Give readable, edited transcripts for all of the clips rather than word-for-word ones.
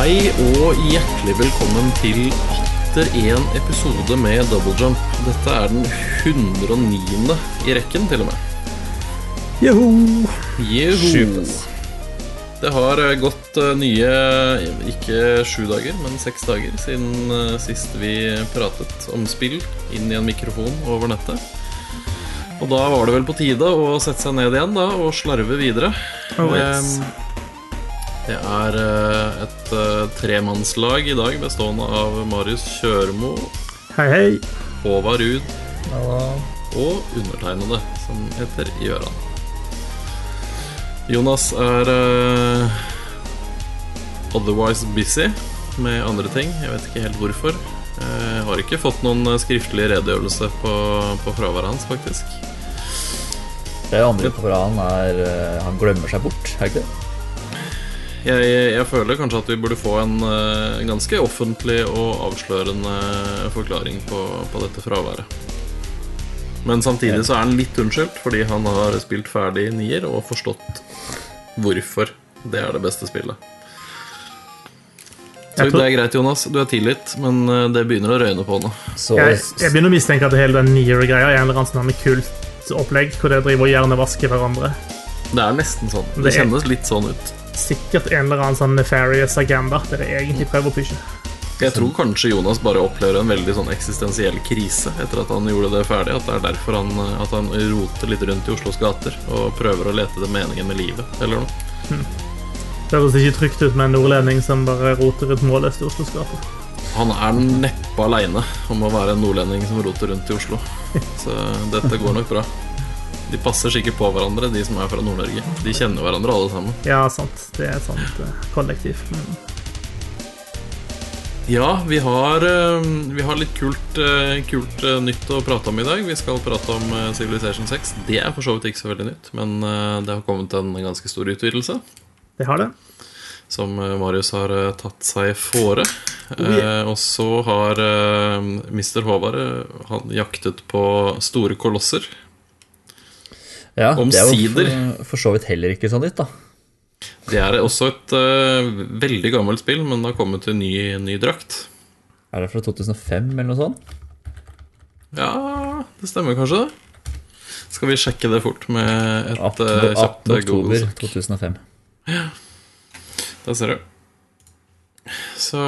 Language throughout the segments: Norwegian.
Hei og hjertelig velkommen til atter en episode med Double Jump. Dette er den 109. i rekken til og med. Joho! Det har gått nye, ikke 7 dager, men 6 dager siden sist vi pratet om spill inn i en mikrofon over nettet. Og da var det vel på tide å sette seg ned igjen da, og slarve videre. Det er et tremannslag i dag bestående av Marius Kjørmo. Hei, hei. Håvard Ruud. Og undertegnede, som heter Gjøran. Jonas er otherwise busy med andre ting. Jeg vet ikke helt hvorfor. Jeg har ikke fått noen skriftlig redegjørelse på fraværet hans, faktisk. Det andre på fraværet han glemmer seg bort, er ikke det? Jeg føler kanskje at vi burde få en ganske offentlig og avslørende forklaring på dette fraværet. Men samtidig så er han litt unnskyldt, fordi han har spilt ferdig Nier og forstått hvorfor det er det beste spillet. Så det er greit, Jonas, du er tilgitt, men det begynner å røyne på nå. Jeg begynner å mistenke at hele den Nier-greia er en eller annen sånn kult opplegg, hvor det driver og hjernevasker hverandre. Det er nesten sånn, det kjennes litt sånn ut. Sikkert en eller annen sånn nefarious agenda dere egentlig prøver å pushe. Jeg tror kanskje Jonas bare opplever en veldig sånn eksistensiell krise etter at han gjorde det ferdig, at det er derfor at han roter litt rundt i Oslos gater og prøver å lete det meningen med livet, eller noe. Det høres ikke trygt ut med en nordlending som bare roter ut måløst i Oslos gater. Han er neppe alene om å være en nordlending som roter rundt i Oslo, så dette går nok bra. De passer sikkert på hverandre, de som er fra Nord-Norge. De kjenner hverandre alle sammen. Ja, sant. Det er et sånt kollektiv. Ja, vi har litt kult nytt å prate om i dag. Vi skal prate om Civilization 6. Det er for så vidt ikke så veldig nytt, men det har kommet en ganske stor utvidelse. Det har det. Som Marius har tatt seg fore. Og så har Mr. Håvard han jaktet på store kolosser. Ja, det er Omsider. jo for så vidt heller ikke sånn nytt da. Det er også et veldig gammelt spill, men det har kommet til ny drakt. Er det fra 2005 eller noe sånt? Ja, det stemmer kanskje det. Skal vi sjekke det fort med et 18. kjapt oktober Google-søk? 2005. Ja, der ser du. Så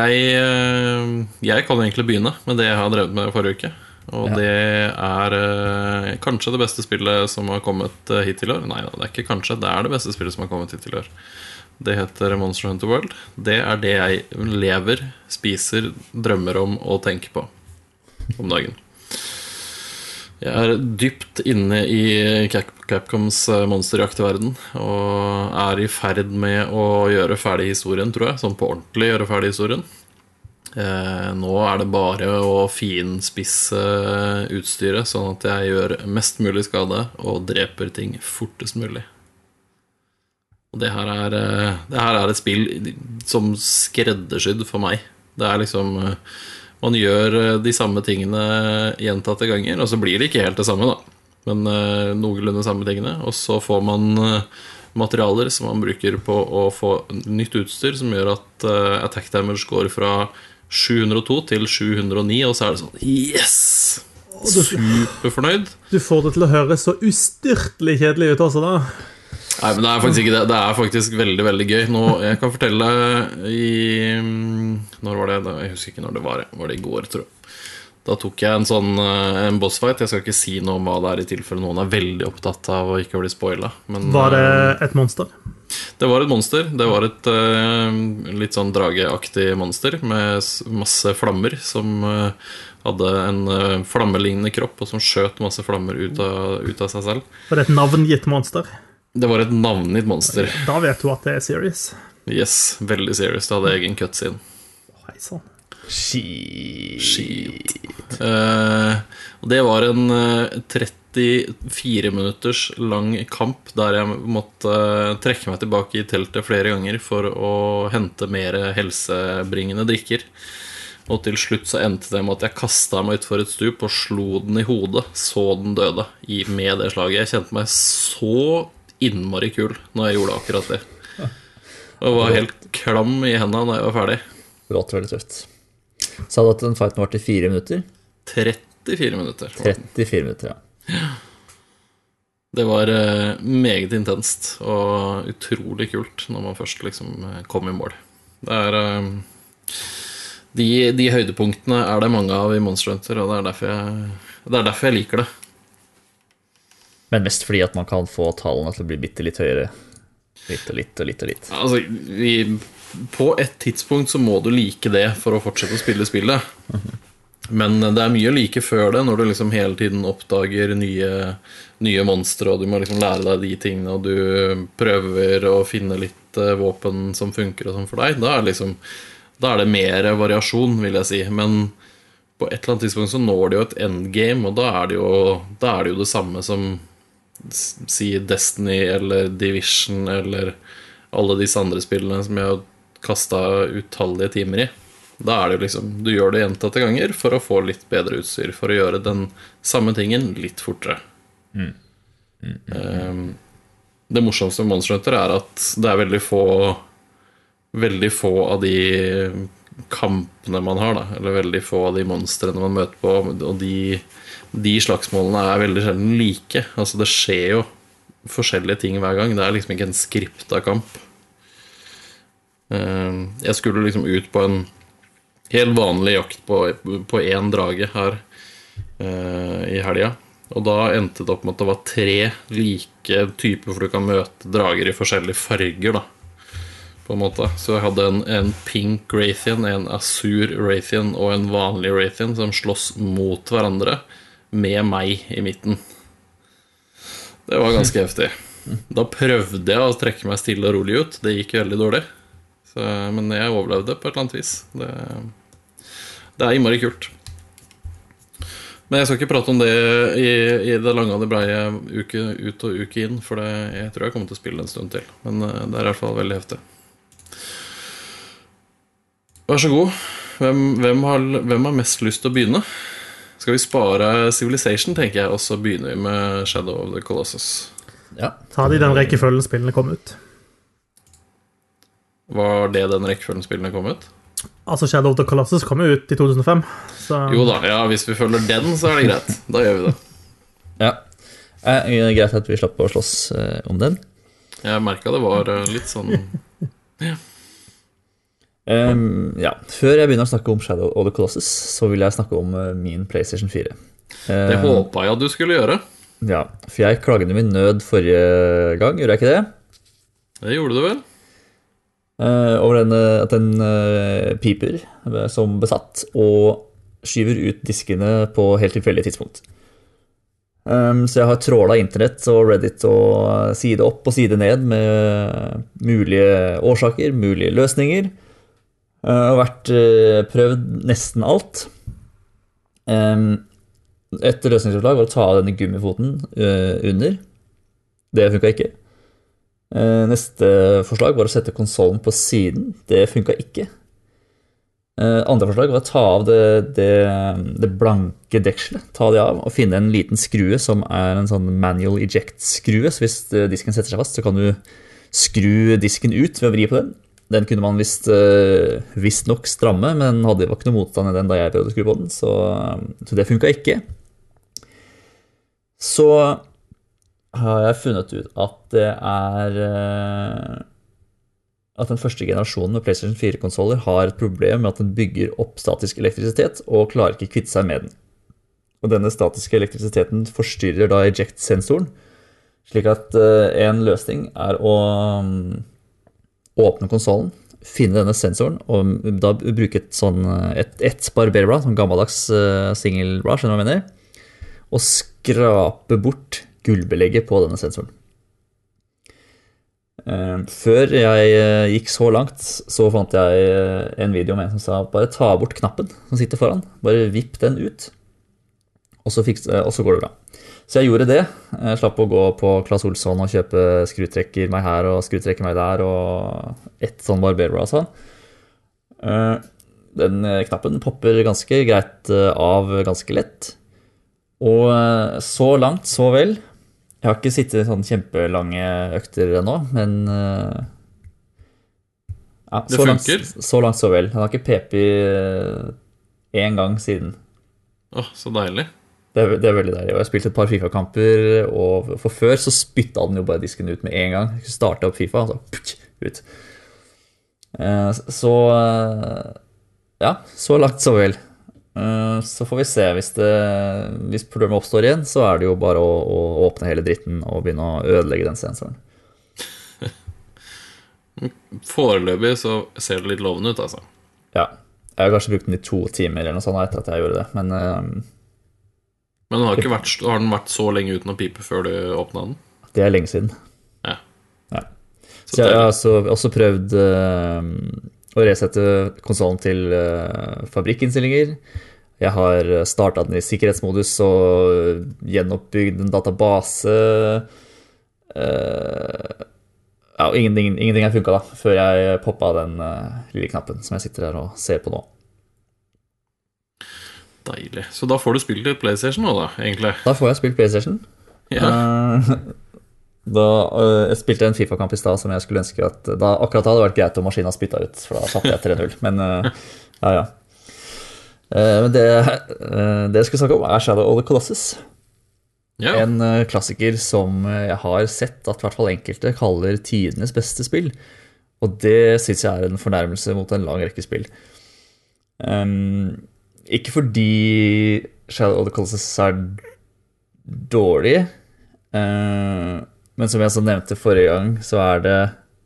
jeg kan egentlig begynne med det jeg har drevet med forrige uke. Og det er kanskje det beste spillet som har kommet hit til år. Nei, det er ikke kanskje, det er det beste spillet som har kommet hit til år. Det heter Monster Hunter World. Det er det jeg lever, spiser, drømmer om og tenker på om dagen. Jeg er dypt inne i Capcoms monsterjaktverden og er i ferd med å gjøre ferdig historien, tror jeg. Sånn på ordentlig gjøre ferdig historien. Nå er det bare å finspisse utstyret sånn at jeg gjør mest mulig skade og dreper ting fortest mulig. Og det her er et spill som skreddersydd for meg. Det er liksom man gjør de samme tingene gjentatte ganger, og så blir det ikke helt det samme da, men noenlunde samme tingene. Og så får man materialer som man bruker på å få nytt utstyr som gjør at attack damage går fra 702 til 709, og så er det sånn yes! Superfornøyd. Du får det til å høre så ustyrtelig kjedelig ut også da. Nei, men det er faktisk ikke det. Det er faktisk veldig, veldig gøy. Nå, jeg kan fortelle når var det? Jeg husker ikke når det var. Var det i går, tror jeg. Da tok jeg en bossfight. Jeg skal ikke si noe om hva det er i tilfelle noen er veldig opptatt av å ikke bli spoilet. Men var det et monster? Det var et monster. Det var et litt sånn drageaktig monster med masse flammer som hadde en flammelignende kropp og som skjøt masse flammer ut av seg selv. Var det et navngitt monster? Det var et navngitt monster. Da vet du at det er serious. Yes, veldig serious. Det hadde egen cutscene. Hei sånn. Shit. Og det var en 34 minutters lang kamp der jeg måtte trekke meg tilbake i teltet flere ganger for å hente mer helsebringende drikker. Og til slutt så endte det med at jeg kastet meg ut for et stup og slo den i hodet, så den døde med det slaget. Jeg kjente meg så innmari kul når jeg gjorde akkurat det. Og var helt klam I hendene da jeg var ferdig. Rått veldig tøft. Så hadde at den fighten var til 4 minutter. 34 minutter. 34 minutter, ja. Det var meget intenst og utrolig kult når man først liksom kom I mål. Det de høydepunktene det mange av I Monster Hunter, og det derfor jeg liker det. Men mest fordi at man kan få tallene til å bli bitte litt høyere. Litt og litt. Altså, på et tidspunkt så må du like det for å fortsette å spille spillet. Men det mye å like før det, når du liksom hele tiden oppdager nye monstre, og du må liksom lære deg de tingene, og du prøver å finne litt våpen som funker og sånn for deg. Da det mer variasjon, vil jeg si. Men på et eller annet tidspunkt så når det jo et endgame, og da det jo det samme som si Destiny eller Division eller alle disse andre spillene som jeg har kastet utallige timer I. Da det jo liksom, du gjør det gjentatte ganger for å få litt bedre utstyr, for å gjøre den samme tingen litt fortere. Det morsomste med Monster Hunter at det veldig få av de kampene man har da, eller veldig få av de monstrene man møter på, og de slagsmålene veldig sjelden like. Altså det skjer jo forskjellige ting hver gang. Det liksom ikke en skriptet kamp. Jeg skulle liksom ut på en helt vanlig jakt på en drage her I helga. Og da endte det opp med at det var 3 like typer, for du kan møte drager I forskjellige farger da, på en måte. Så jeg hadde en pink Rathian, en Azur Rathian og en vanlig Rathian som slåss mot hverandre med meg I midten. Det var ganske heftig. Da prøvde jeg å trekke meg stille og rolig ut. Det gikk veldig dårlig. Men jeg overlevde på et eller annet vis. Det innmari kult. Men jeg skal ikke prate om det I det lange og det breie uke ut og uke inn, for jeg tror jeg kommer til å spille en stund til. Men det I hvert fall veldig heftig. Vær så god. Hvem har mest lyst til å begynne? Skal vi spare Civilization, tenker jeg, og så begynner vi med Shadow of the Colossus. Ja. Ta de den rekkefølgen spillene kom ut. Var det den rekkefølgen spillene kom ut? Altså Shadow of the Colossus kom ut I 2005 så... Jo da, ja, hvis vi følger den så det greit. Da gjør vi det. Ja, greit at vi slapp å slåss om den. Jeg merket det var litt sånn ja. Ja, før jeg begynner å snakke om Shadow of the Colossus så vil jeg snakke om min PlayStation 4. Det håpet jeg at du skulle gjøre. Ja, for jeg klaget min nød forrige gang, gjorde jeg ikke det? Det gjorde du vel? Over at den piper som besatt og skyver ut diskene på helt tilfeldig tidspunkt. Så jeg har trålet internett og Reddit og side opp og side ned med mulige årsaker, mulige løsninger. Og vært prøvd nesten alt. Et løsningsforslag var å ta av denne gummifoten under. Det funket ikke. Neste forslag var å sette konsolen på siden. Det funket ikke. Andre forslag var å ta av det blanke dekselet. Ta det av og finne en liten skrue som en sånn manual eject skrue. Så hvis disken setter seg fast, så kan du skru disken ut ved å vri på den. Den kunne man visst nok stramme, men var ikke noe motstand I den da jeg prøvde å skru på den, så det funket ikke. Så har jeg funnet ut at det at den første generasjonen med PlayStation 4-konsoler har et problem med at den bygger opp statisk elektrisitet og klarer ikke kvitte seg med den. Og denne statiske elektrisiteten forstyrrer da eject-sensoren, slik at en løsning å åpne konsolen, finne denne sensoren, og da bruke et barberblad, sånn gammeldags single blad, skjønner du hva jeg mener, og skrape bort gullbelegget på denne sensoren. Før jeg gikk så langt, så fant jeg en video med en som sa, bare ta bort knappen som sitter foran, bare vipp den ut, og så går det bra. Så jeg gjorde det. Jeg slapp å gå på Claes Olsson og kjøpe skrutrekker meg her og skrutrekker meg der og et sånn barberblad sånn. Den knappen popper ganske greit av ganske lett. Og så langt, så vel. Jeg har ikke sittet sånn kjempelange økter ennå, men Ja, Det så langt, funker. så langt så vel. Han har ikke PP en gang siden. Så deilig. Det er veldig deilig. Og jeg har spilt et par FIFA-kamper, og for før så spytta den jo bare disken ut med en gang. Jeg startet opp FIFA, og så ut. Så ja, så langt så vel. Så får vi se. Hvis problemet oppstår igjen, så er det jo bare å åpne hele dritten og begynne å ødelegge den sensoren. Foreløpig så ser det litt lovende ut, altså. Ja. Jeg har kanskje brukt den i 2 timer eller noe sånt etter at jeg gjorde det, men Men har den vært så lenge uten å pipe før du åpna den? det er lenge siden. Ja. Så jeg har også prøvd å resette konsolen til fabrikkinnstillinger. Jeg har startet den i sikkerhetsmodus og gjenoppbygd en database. Ja, og ingenting har funket da, før jeg poppet den lille knappen som jeg sitter her og ser på nå. Deilig. Så da får du spilt litt PlayStation nå, da, egentlig. Da får jeg spilt PlayStation. Ja. Jeg spilte en FIFA-kamp i sted som jeg skulle ønske at akkurat da hadde det vært greit om maskinen spyttet ut, for da satte jeg 3-0. Men ja. Men det jeg skulle snakke om er Shadow of the Colossus. Ja. En klassiker som jeg har sett at i hvert fall enkelte kaller tidenes beste spill. Og det synes jeg er en fornærmelse mot en lang rekke spill. Ikke fordi Shadow of the Colossus er dårlig, men som jeg så nevnte forrige gang, så er det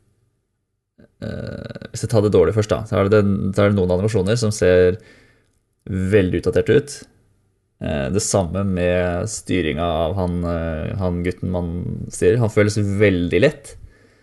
hvis jeg tar det dårlig først da, så er det noen animasjoner som ser veldig utdatert ut. Det samme med styringen av han gutten man styrer. Han føles veldig lett.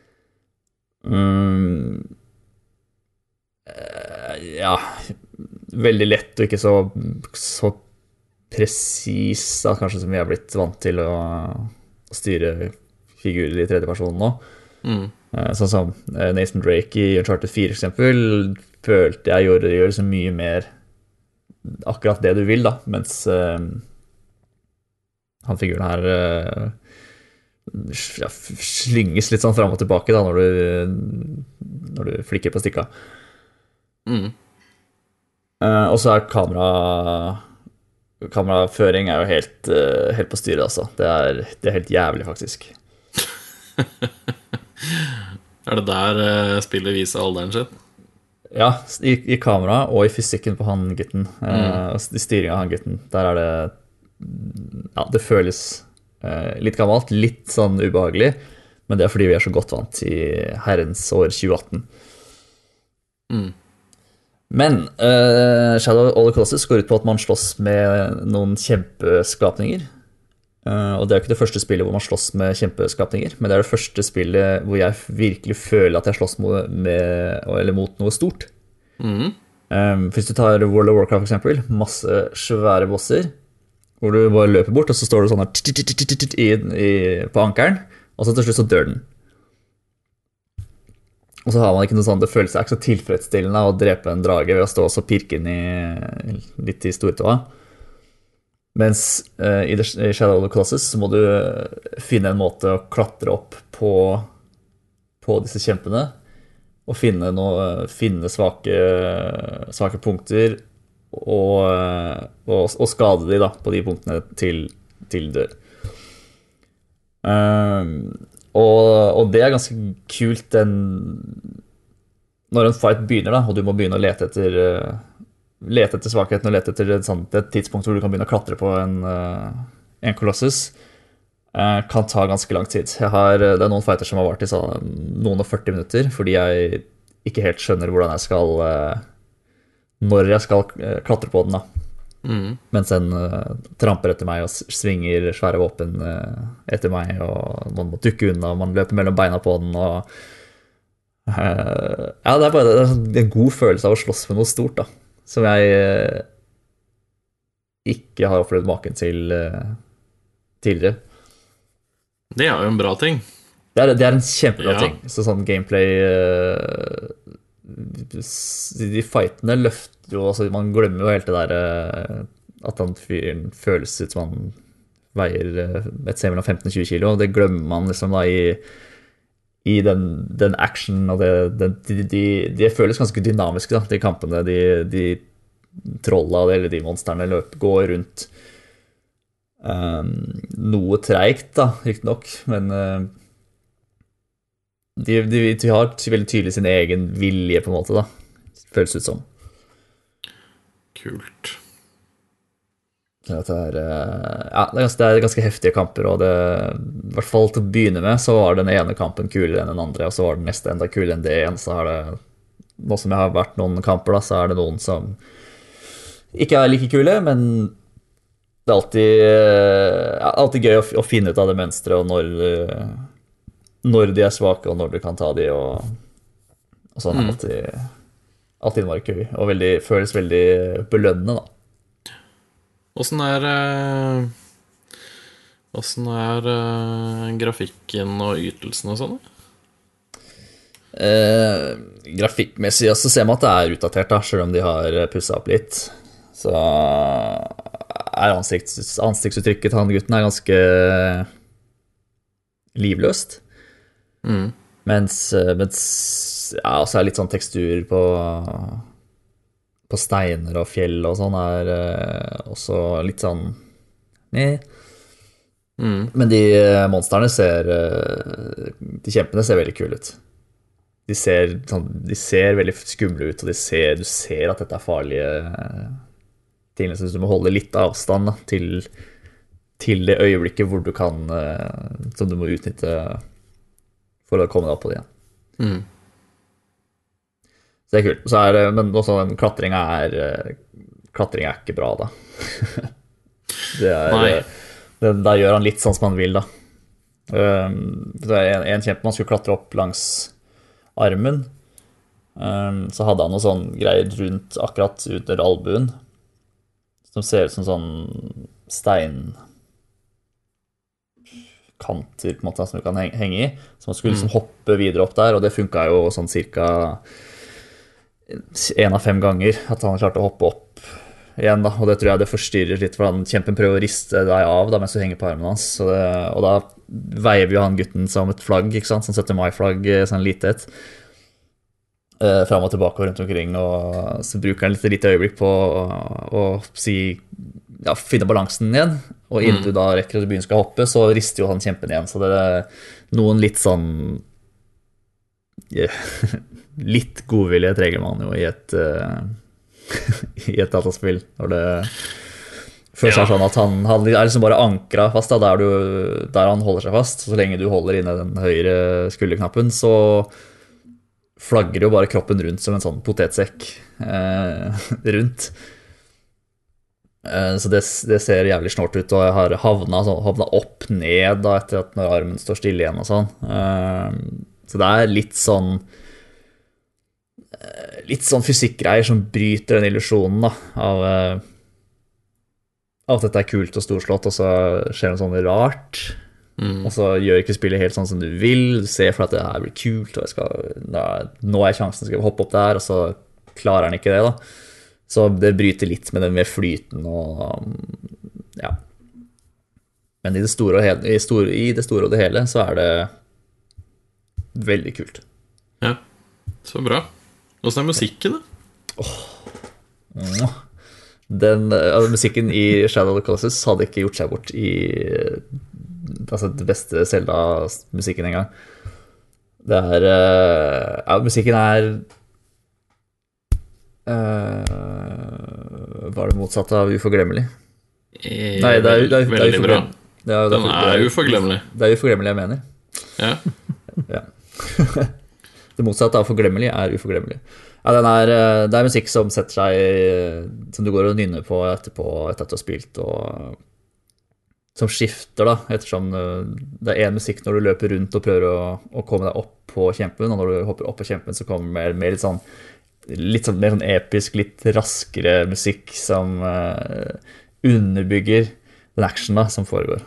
Ja, veldig lett og ikke så presis da, kanskje som vi har blitt vant til å styre figurer i tredje person nå. Sånn som Nathan Drake i Uncharted 4 for eksempel, følte jeg gjør så mye mer akkurat det du vil da, mens han figuren her slynges litt sånn frem og tilbake da, når du flikker på stikka. Og så er kameraføring er jo helt på styret altså. Det er helt jævlig faktisk. Er det der spillet viser alderen sin? Ja, i kamera og i fysikken på han gutten, i styringen av han gutten, der er det, ja, det føles litt gammelt, litt sånn ubehagelig, men det er fordi vi er så godt vant i herrens år 2018. Men Shadow of the Colossus går ut på at man slåss med noen kjempeskapninger, og det er jo ikke det første spillet hvor man slåss med kjempeskapninger, men det er det første spillet hvor jeg virkelig føler at jeg slåss mot noe stort. Hvis du tar World of Warcraft for eksempel, masse svære bosser, hvor du bare løper bort, og så står du sånn her på ankeren, og så til slutt så dør den. Og så har man ikke noe sånn, det føles ikke så tilfredsstillende å drepe en drage ved å stå og så pirke den litt i stortåa. Mens i Shadow of the Colossus så må du finne en måte å klatre opp på disse kjempene og finne svake punkter og skade de da på de punktene til dør. Og det er ganske kult når en fight begynner da, og du må begynne å lete etter svakheten og lete etter et tidspunkt hvor du kan begynne å klatre på en kolossus, kan ta ganske lang tid. Det er noen fighter som har vært i sånn noen og 40 minutter, fordi jeg ikke helt skjønner når jeg skal klatre på den da. Mens den tramper etter meg og svinger svære våpen etter meg, og man må dukke unna, og man løper mellom beina på den, og ja, det er bare en god følelse av å slåss med noe stort da, som jeg ikke har opplevd maken til tidligere. Det er jo en bra ting. Det er en kjempebra ting. Så sånn gameplay de fightene løfter jo, altså man glemmer jo helt det der at han fyren føles ut som han veier et sted mellom 15-20 kilo, og det glemmer man liksom da i den action og de føles ganske dynamiske, da, de kampene, de trolla eller de monsterne går rundt. Noe treigt da, riktig nok, men de har veldig tydelig sin egen vilje på en måte da, føles ut som. Kult. Så det er ganske heftige kamper, og i hvert fall til å begynne med så var den ene kampen kulere enn den andre, og så var den neste enda kulere enn det igjen. Så er det, nå som jeg har vært noen kamper da, så er det noen som ikke er like kule, men det er alltid gøy å finne ut av det mønstret, og når de er svake, og når du kan ta de, og sånn er alltid innmari gøy, og føles veldig belønnende da. Hvordan er grafikken og ytelsen og sånn? Grafikkmessig så ser man at det er utdatert da, selv om de har pusset opp litt. Så er ansiktsuttrykket til han gutten er ganske livløst. Mens så er litt sånn tekstur på steiner og fjell og sånn er også litt sånn Men de monsterne de kjempene ser veldig kule ut. De ser veldig skumle ut, og du ser at dette er farlige ting, så du må holde litt avstand da, til det øyeblikket hvor du kan som du må utnytte for å komme deg opp på det igjen. Så det er kult. Men også klatring er ikke bra da. Da gjør han litt sånn som han vil da. Det er en kjempe man skulle klatre opp langs armen. Så hadde han noe sånn greier rundt akkurat under albuen, som ser ut som sånn steinkanter på en måte som du kan henge i. Så man skulle liksom hoppe videre opp der, og det funket jo sånn cirka 1 av 5 ganger at han klarte å hoppe opp igjen da, og det tror jeg det forstyrrer litt, for han kjempen prøver å riste deg av da, mens du henger på armen hans, og da veiver jo han gutten som et flagg, ikke sant, sånn 17. mai-flagg, sånn lite et, frem og tilbake og rundt omkring, og så bruker han litt øyeblikk på å finne balansen igjen, og innen du da rekker at du begynner skal hoppe, så rister jo han kjempen igjen, så det er noen litt sånn litt godvilje trenger man jo i et dataspill, når det først er sånn at han er liksom bare ankret fast da, der han holder seg fast, så lenge du holder inne den høyre skulderknappen, så flagger jo bare kroppen rundt som en sånn potetsekk rundt. Så det ser jævlig snort ut, og jeg har havnet opp ned da, etter at når armen står stille igjen og sånn. Så det er litt sånn fysikkgreier som bryter den illusionen da, av at dette er kult og storslått, og så skjer noe sånn rart, og så gjør ikke spillet helt sånn som du vil, du ser for at det her blir kult, og nå er sjansen, skal jeg hoppe opp der, og så klarer han ikke det da. Så det bryter litt med den med flyten, og ja. Men i det store og det hele, så er det veldig kult. Ja, så bra. Hvordan er musikken da? Musikken i Shadow of the Colossus hadde ikke gjort seg bort i det beste Zelda-musikken en gang. Musikken er var det motsatt av uforglemmelig? Nei, det er veldig bra. Den er uforglemmelig. Det er uforglemmelig jeg mener. Ja. Ja. Det motsatte av forglemmelig er uforglemmelig. Ja, det er musikk som setter seg, som du går og nynner på etter at du har spilt, og som skifter da, ettersom det er en musikk når du løper rundt og prøver å komme deg opp på kjempen, og når du hopper opp på kjempen så kommer mer litt sånn mer sånn episk, litt raskere musikk som underbygger den action da, som foregår.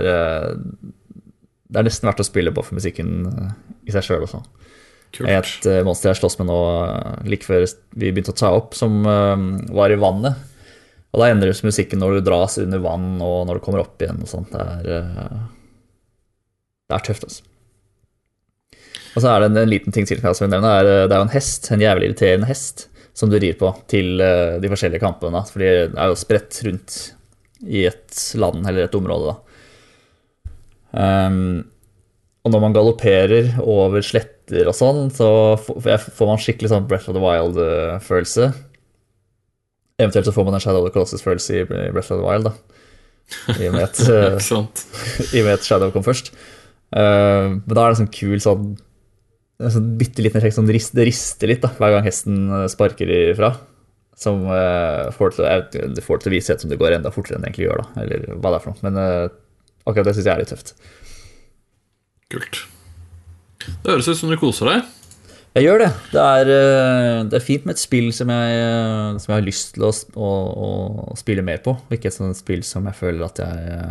Det er nesten verdt å spille på for musikken i seg selv også. Kult. Et monster jeg slåss med nå like før vi begynte å ta opp, som var i vannet, og da endrer musikken når du dras under vann og når du kommer opp igjen og sånt. Det er tøft altså. Og så er det en liten ting til, som jeg nevner, det er jo en hest, en jævlig irriterende hest, som du rir på til de forskjellige kampene, da, fordi det er jo spredt rundt i et land eller et område, da. Og når man galopperer over sletter og sånn, så får man skikkelig sånn Breath of the Wild-følelse. Eventuelt så får man en Shadow of the Colossus-følelse i Breath of the Wild, da. I og med at Shadow kom først. Men da er det sånn kul sånn bitte liten effekt, sånn det rister litt da, hver gang hesten sparker ifra, som får det til å vise ut som det går enda fortere enn det egentlig gjør da, eller hva det er for noe, men akkurat det synes jeg er litt tøft. Kult. Det høres ut som du koser deg. Jeg gjør det. Det er fint med et spill som jeg har lyst til å spille mer på, og ikke et sånt spill som jeg føler at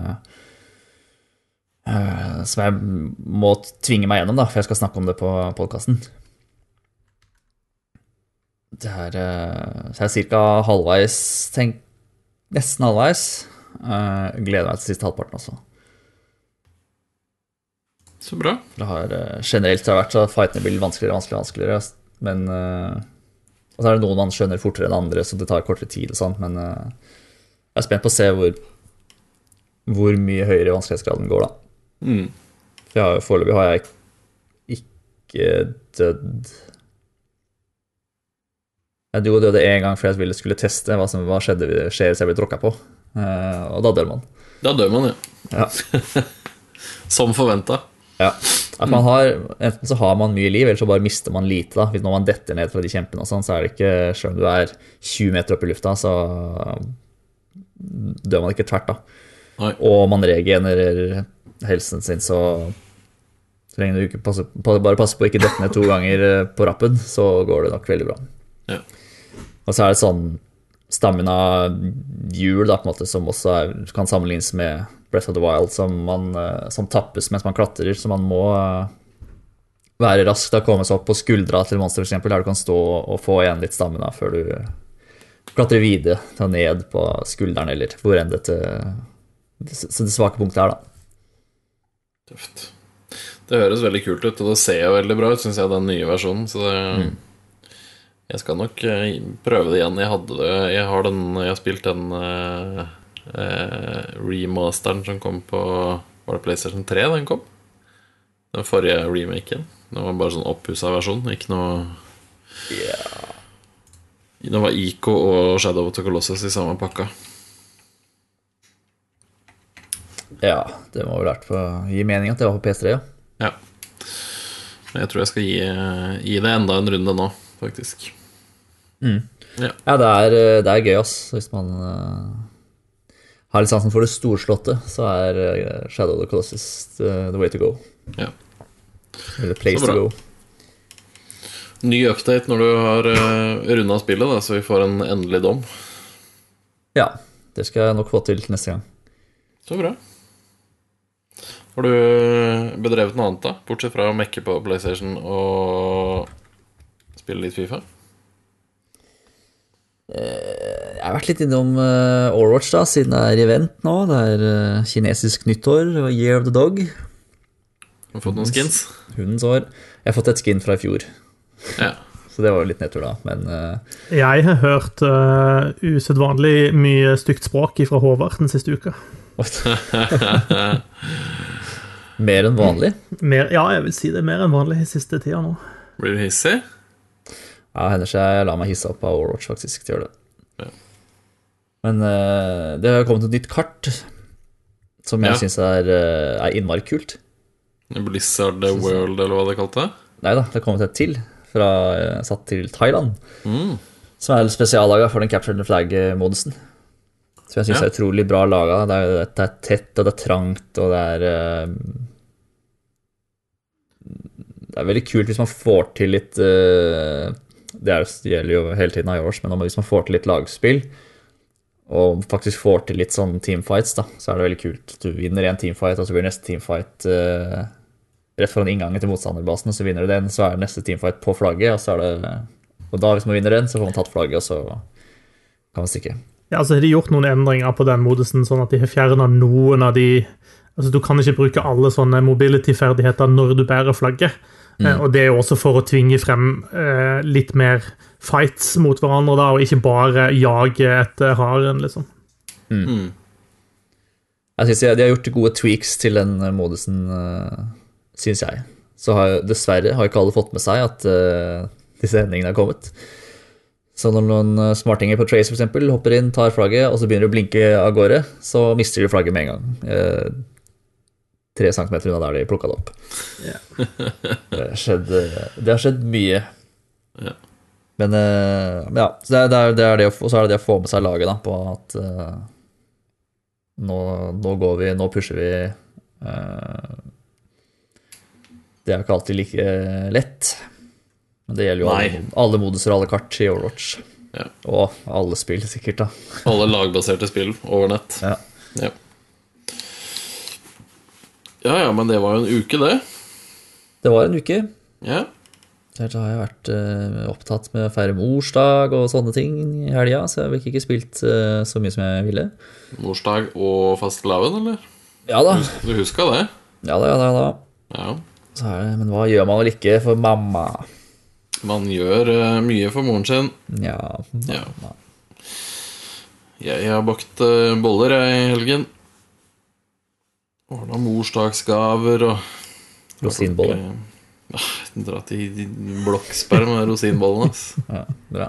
som jeg må tvinge meg gjennom da, for jeg skal snakke om det på podcasten. Så jeg er cirka halvveis, nesten halvveis. Gleder meg til siste halvparten også. Så bra. Det har generelt vært så at fightene blir vanskeligere, men og så er det noen man skjønner fortere enn andre, så det tar kortere tid og sånt, men jeg er spent på å se hvor mye høyere vanskelighetsgraden går da. Foreløpig har jeg ikke dødd. Jeg døde en gang for jeg skulle teste hva skjer hvis jeg ble tråkket på, og da dør man. Da dør man, ja. Som forventet. Ja, at enten så har man mye liv, eller så bare mister man lite da. Når man detter ned fra de kjempene og sånn, så er det ikke, selv om du er 20 meter opp i lufta, så dør man ikke tvert da. Nei. Og man regenererer helsen sin, så lenge du ikke bare passer på å ikke dette ned 2 ganger på rappen, så går det nok veldig bra. Ja. Og så er det sånn stamina hjul da, på en måte, som også kan sammenlignes med Breath of the Wild, som tappes mens man klatrer, så man må være rask da, komme seg opp på skuldra til monster for eksempel, der du kan stå og få igjen litt stamina før du klatrer videre ned på skulderen, eller hvor enn det svake punktet er da. Tøft. Det høres veldig kult ut, og det ser jo veldig bra ut, synes jeg, den nye versjonen, så jeg skal nok prøve det igjen. Jeg har spilt den remasteren som kom på, var det PlayStation 3 den kom? Den forrige remaken. Det var bare sånn opphusset versjon, ikke noe. Det var Ico og Shadow of the Colossus i samme pakka. Ja, det må vel vært gi mening at det var på PS3, ja. Ja. Men jeg tror jeg skal gi det enda en runde nå, faktisk. Ja, det er gøy, ass. Hvis man har litt sansen for det storslåtte, så er Shadow of the Colossus the way to go. Ja. Eller place to go. Ny update når du har rundet spillet, da, så vi får en endelig dom. Ja, det skal jeg nok få til neste gang. Så bra. Har du bedrevet noe annet da, bortsett fra å mekke på PlayStation og spille litt FIFA? Jeg har vært litt innom Overwatch da, siden det er event nå. Det er kinesisk nyttår og Year of the Dog. Har du fått noen skins? Hundens år. Jeg har fått et skin fra i fjor. Ja. Så det var jo litt nedtur da, men jeg har hørt usedvanlig mye stygt språk fra Håvard den siste uka. Mer enn vanlig? Ja, jeg vil si det mer enn vanlig i siste tida nå. Blir du hissig? Ja, hender seg jeg lar meg hisse opp av Overwatch faktisk til å gjøre det. Ja. Men det har kommet et nytt kart som jeg synes er innmari kult. Blizzard World, eller hva det kalte det? Neida, det har kommet et til satt til Thailand, som er spesiallaget for den Capture the Flag-modusen. Så jeg synes det er utrolig bra laget. Det er tett, og det er trangt, og det er veldig kult hvis man får til litt det gjelder jo hele tiden av Overwatch, men hvis man får til litt lagspill og faktisk får til litt sånn teamfights da, så er det veldig kult. Du vinner en teamfight, og så blir neste teamfight rett foran inngangen til motstanderbasen, og så vinner du den, så er neste teamfight på flagget, og da hvis man vinner den, så får man tatt flagget, og så kan man stikke. Ja, altså har de gjort noen endringer på den modusen, sånn at de har fjernet noen av de. Altså du kan ikke bruke alle sånne mobility-ferdigheter når du bærer flagget. Og det er jo også for å tvinge frem litt mer fights mot hverandre, da, og ikke bare jage etter haren, liksom. Jeg synes de har gjort gode tweaks til den modusen, synes jeg. Så dessverre har ikke alle fått med seg at disse endringene har kommet. Så når noen smartinger på Trace for eksempel hopper inn, tar flagget, og så begynner de å blinke av gårde, så mister de flagget med en gang. 3 centimeter unna der de plukket det opp. Det har skjedd mye. Ja. Men ja, så det er det, og så er det å få med seg laget da, på at nå går vi, nå pusher vi. Det er ikke alltid like lett. Men det gjelder jo alle moduser og alle kart i Overwatch. Ja. Og alle spill sikkert da. Alle lagbaserte spill over nett. Ja. Ja, men det var jo en uke, det. Det var en uke. Ja. Så har jeg vært opptatt med å feire morsdag og sånne ting i helga, så jeg har ikke spilt så mye som jeg ville. Morsdag og fastelavn, eller? Ja da. Du husker det? Ja da. Ja. Så men hva gjør man vel ikke for mamma? Man gjør mye for moren sin. Ja. Jeg har bakt boller i helgen. Ordnet morsdagsgaver og rosinboller. Dra til blokksperr med rosinbollene. Ja, bra.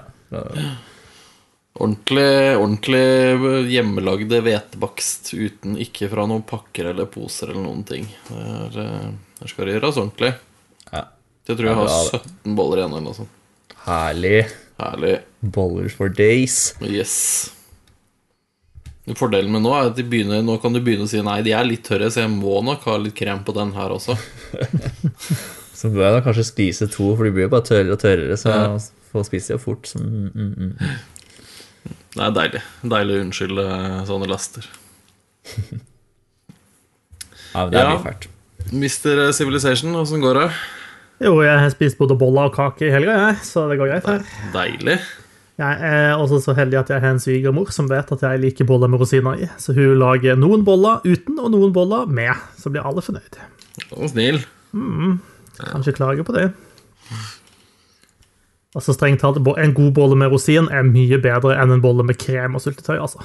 Ordentlig hjemmelagde hvetebakst uten ikke fra noen pakker eller poser eller noen ting. Det skal det gjøres ordentlig. Ja. Jeg tror jeg har 17 boller igjen eller noe sånt. Herlig. Boller for days. Yes. Fordelen med nå er at nå kan du begynne å si nei, de er litt tørre, så jeg må nok ha litt krem på den her også. Så bør jeg da kanskje spise 2, for de blir jo bare tørrere og tørrere, så jeg får spise det fort. Det er deilig å unnskylde sånne laster. Ja, men det er mye fælt. Mr. Civilization, hvordan går det? Jo, jeg har spist både boller og kake i helga, så det går greit her. Deilig. Jeg er også så heldig at jeg har en svigermor som vet at jeg liker boller med rosiner i. Så hun lager noen boller uten og noen boller med, så blir alle fornøyd. Snill. Kan ikke klage på det. Altså strengt talt, en god bolle med rosin er mye bedre enn en bolle med krem og syltetøy, altså.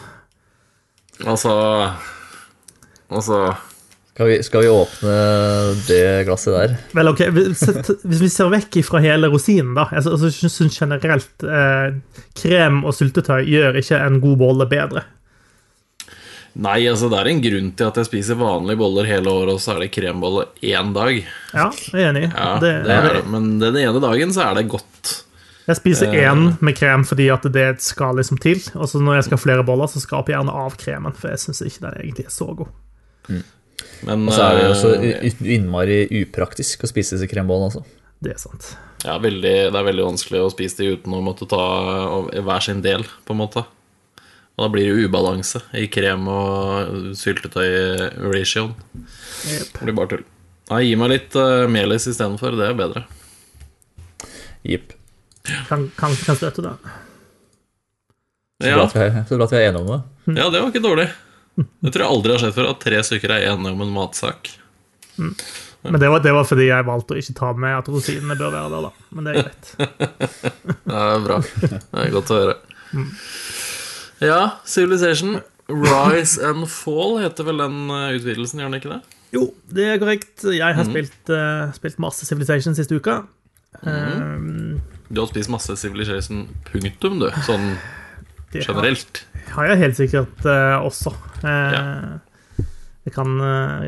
Skal vi åpne det glasset der? Vel, ok, hvis vi ser vekk fra hele rosinen da, jeg synes generelt krem og syltetøy gjør ikke en god bolle bedre. Nei, altså det er en grunn til at jeg spiser vanlige boller hele året, og så er det krembolle 1 dag. Ja, jeg er enig. Ja, det er det. Men den ene dagen så er det godt. Jeg spiser 1 med krem fordi at det skal liksom til, og så når jeg skal ha flere boller, så skraper jeg gjerne av kremen, for jeg synes ikke den egentlig er så god. Og så er det jo så innmari upraktisk å spise disse krembollene også. Det er sant. Ja, det er veldig vanskelig å spise det uten å måtte ta hver sin del, på en måte. Og da blir det ubalanse i krem og syltetøy-ratioen. Det blir bare tull. Nei, gi meg litt melis i stedet for, det er bedre. Jipp. Kan støtte det. Så bra at vi er enige om det. Ja, det var ikke dårlig. Det tror jeg aldri har skjedd før, at 3 stykker er enige om en matsak. Men det var fordi jeg valgte å ikke ta med at rosinene bør være der da. Men det er greit. Det er bra. Det er godt å høre. Ja, Civilization Rise and Fall heter vel den utvidelsen, gjør den ikke det? Jo, det er korrekt. Jeg har spilt masse Civilization siste uka. Du har spist masse Civilization punktum, du, sånn generelt. Har jeg helt sikkert også. Jeg kan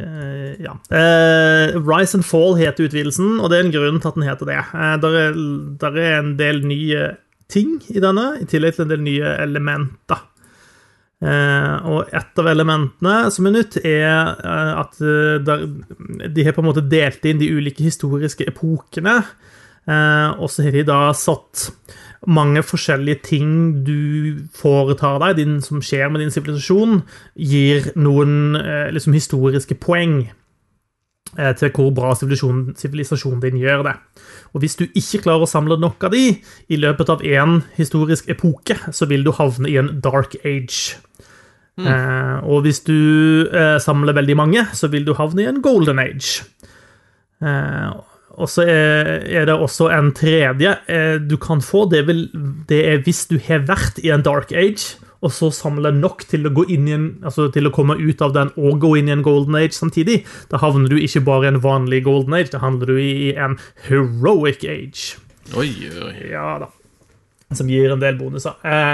Rise and Fall heter utvidelsen, og det er en grunn til at den heter det. Der er en del nye ting i denne, i tillegg til en del nye elementer. Og et av elementene som er nytt er at de har på en måte delt inn de ulike historiske epokene, og så har de da satt mange forskjellige ting du foretar deg, som skjer med din sivilisasjon, gir noen liksom historiske poeng til hvor bra sivilisasjonen din gjør det. Og hvis du ikke klarer å samle nok av de i løpet av en historisk epoke, så vil du havne i en dark age. Og hvis du samler veldig mange, så vil du havne i en golden age. Og så det også en tredje du kan få, det hvis du har vært i en Dark Age, og så samler nok til å gå inn i altså til å komme ut av den og gå inn i en Golden Age samtidig. Da havner du ikke bare i en vanlig Golden Age, da havner du i en Heroic Age. Oi. Ja da. Som gir en del bonuser.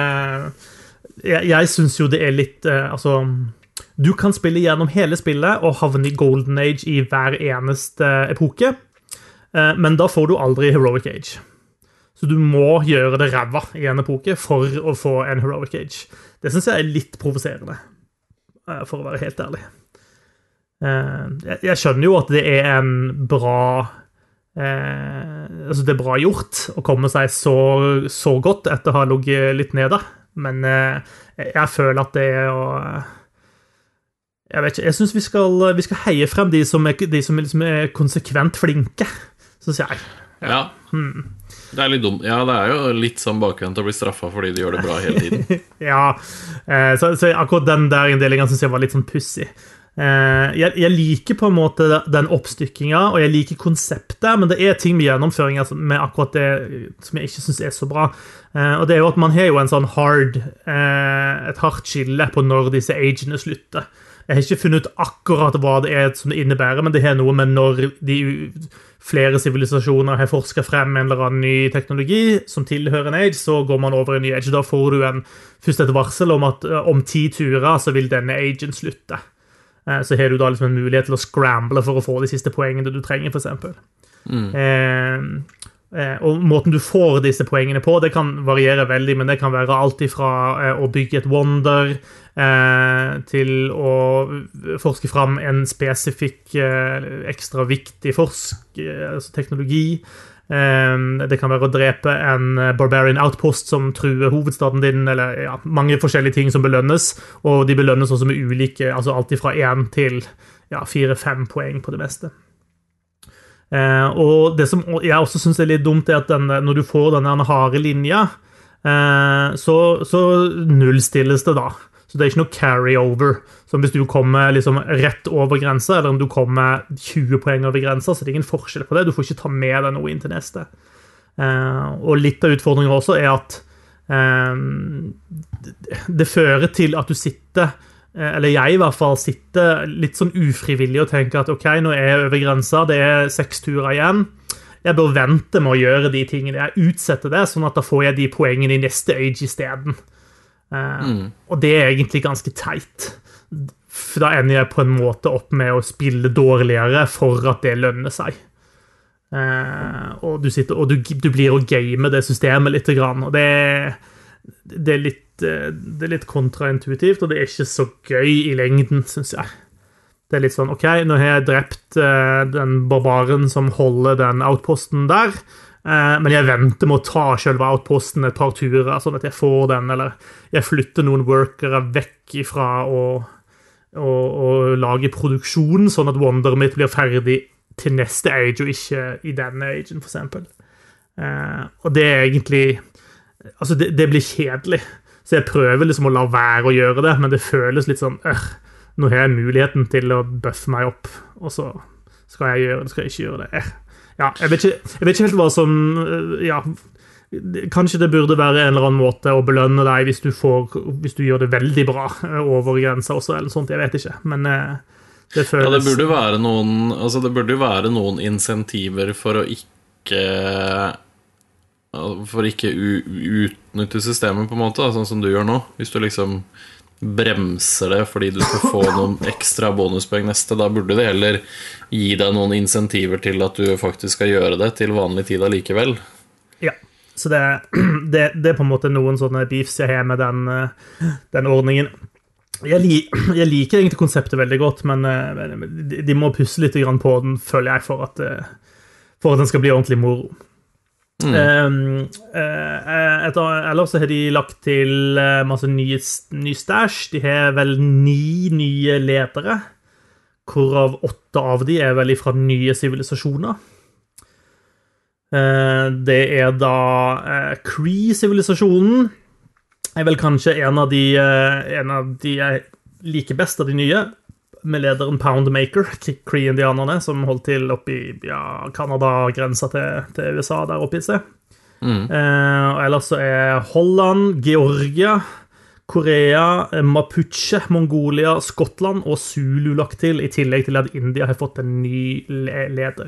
Jeg synes jo det litt altså, du kan spille gjennom hele spillet og havne i Golden Age i hver eneste epoke, men da får du aldri Heroic Age. Så du må gjøre det ræva i en epoke for å få en Heroic Age. Det synes jeg litt provoserende, for å være helt ærlig. Jeg skjønner jo at det en bra altså det bra gjort å komme seg så godt etter å ha ligget litt nede, men jeg føler at det å jeg vet ikke, jeg synes vi skal heie frem de som liksom konsekvent flinke, synes jeg. Ja. Det litt dumt. Ja, det jo litt sånn bakvendt å bli straffet fordi de gjør det bra hele tiden. Ja, så akkurat den der inndelingen synes jeg var litt sånn pussig. Jeg liker på en måte den oppstykkingen, og jeg liker konseptet, men det ting med gjennomføringen med akkurat det som jeg ikke synes så bra. Og det jo at man har jo en sånn et hardt skille på når disse agene slutter. Jeg har ikke funnet ut akkurat hva det som det innebærer, men det har noe med når flere sivilisasjoner har forsket frem en eller annen ny teknologi som tilhører en age, så går man over en ny age. Da får du først et varsel om at om 10 turer så vil denne agen slutte. Så har du da liksom en mulighet til å scramble for å få de siste poengene du trenger, for eksempel. Og måten du får disse poengene på, det kan variere veldig, men det kan være alt ifra å bygge et wonder til å forske fram en spesifikk ekstra viktig altså teknologi. Det kan være å drepe en barbarian outpost som truer hovedstaden din, eller ja, mange forskjellige ting som belønnes, og de belønnes også med ulike, altså alt ifra 1 til 4-5 poeng på det meste. Og det som jeg også synes litt dumt at når du får denne harde linja, så nullstilles det da. Så det ikke noe carry-over. Så hvis du kommer liksom rett over grensa, eller om du kommer 20 poeng over grensa, så det ingen forskjell på det. Du får ikke ta med deg noe inn til neste. Og litt av utfordringen også at det fører til at du sitter, eller jeg i hvert fall sitter litt sånn ufrivillig og tenker at ok, nå jeg over grensa, det 6 turer igjen. Jeg bør vente med å gjøre de tingene. Jeg utsetter det, sånn at da får jeg de poengene i neste age i stedet. Og det egentlig ganske teit. For da ender jeg på en måte opp med å spille dårligere for at det lønner seg. Og du blir å game det systemet litt grann, og det litt kontraintuitivt, og det ikke så gøy i lengden, synes jeg. Det litt sånn, ok, nå har jeg drept den barbaren som holder den outposten der, men jeg venter med å ta selve outposten et par turer, sånn at jeg får den, eller jeg flytter noen workere vekk ifra å lage produksjon, sånn at wonderet mitt blir ferdig til neste age, og ikke i denne agen, for eksempel. Og det egentlig altså det blir kjedelig, så jeg prøver liksom å la være å gjøre det, men det føles litt sånn nå har jeg muligheten til å buffe meg opp, og så skal jeg gjøre det, skal jeg ikke gjøre det. Ja, jeg vet ikke helt hva som kanskje det burde være en eller annen måte å belønne deg hvis du gjør det veldig bra over grensa også, eller sånt, jeg vet ikke, men det føles... Ja, det burde jo være noen insentiver for å ikke utnytte systemet på en måte, sånn som du gjør nå. Hvis du liksom bremser det fordi du skal få noen ekstra bonuspoeng neste, da burde det heller gi deg noen insentiver til at du faktisk skal gjøre det til vanlig tid allikevel. Ja, så det på en måte noen sånne beefs jeg har med den ordningen. Jeg liker egentlig konseptet veldig godt, men de må pusse litt grann på den, føler jeg, for at den skal bli ordentlig moro. Ellers så har de lagt til masse ny stash. De har vel 9 nye ledere, hvorav 8 av de vel fra nye sivilisasjoner. Det da Kree-sivilisasjonen vel kanskje en av de jeg liker best av de nye. med lederen Poundmaker, Cree-indianerne, som holdt til oppe i Canada-grensa til USA der oppe i sted. Og ellers så Holland, Georgia, Korea, Mapuche, Mongolia, Skottland og Zulu lagt til, i tillegg til at India har fått en ny leder.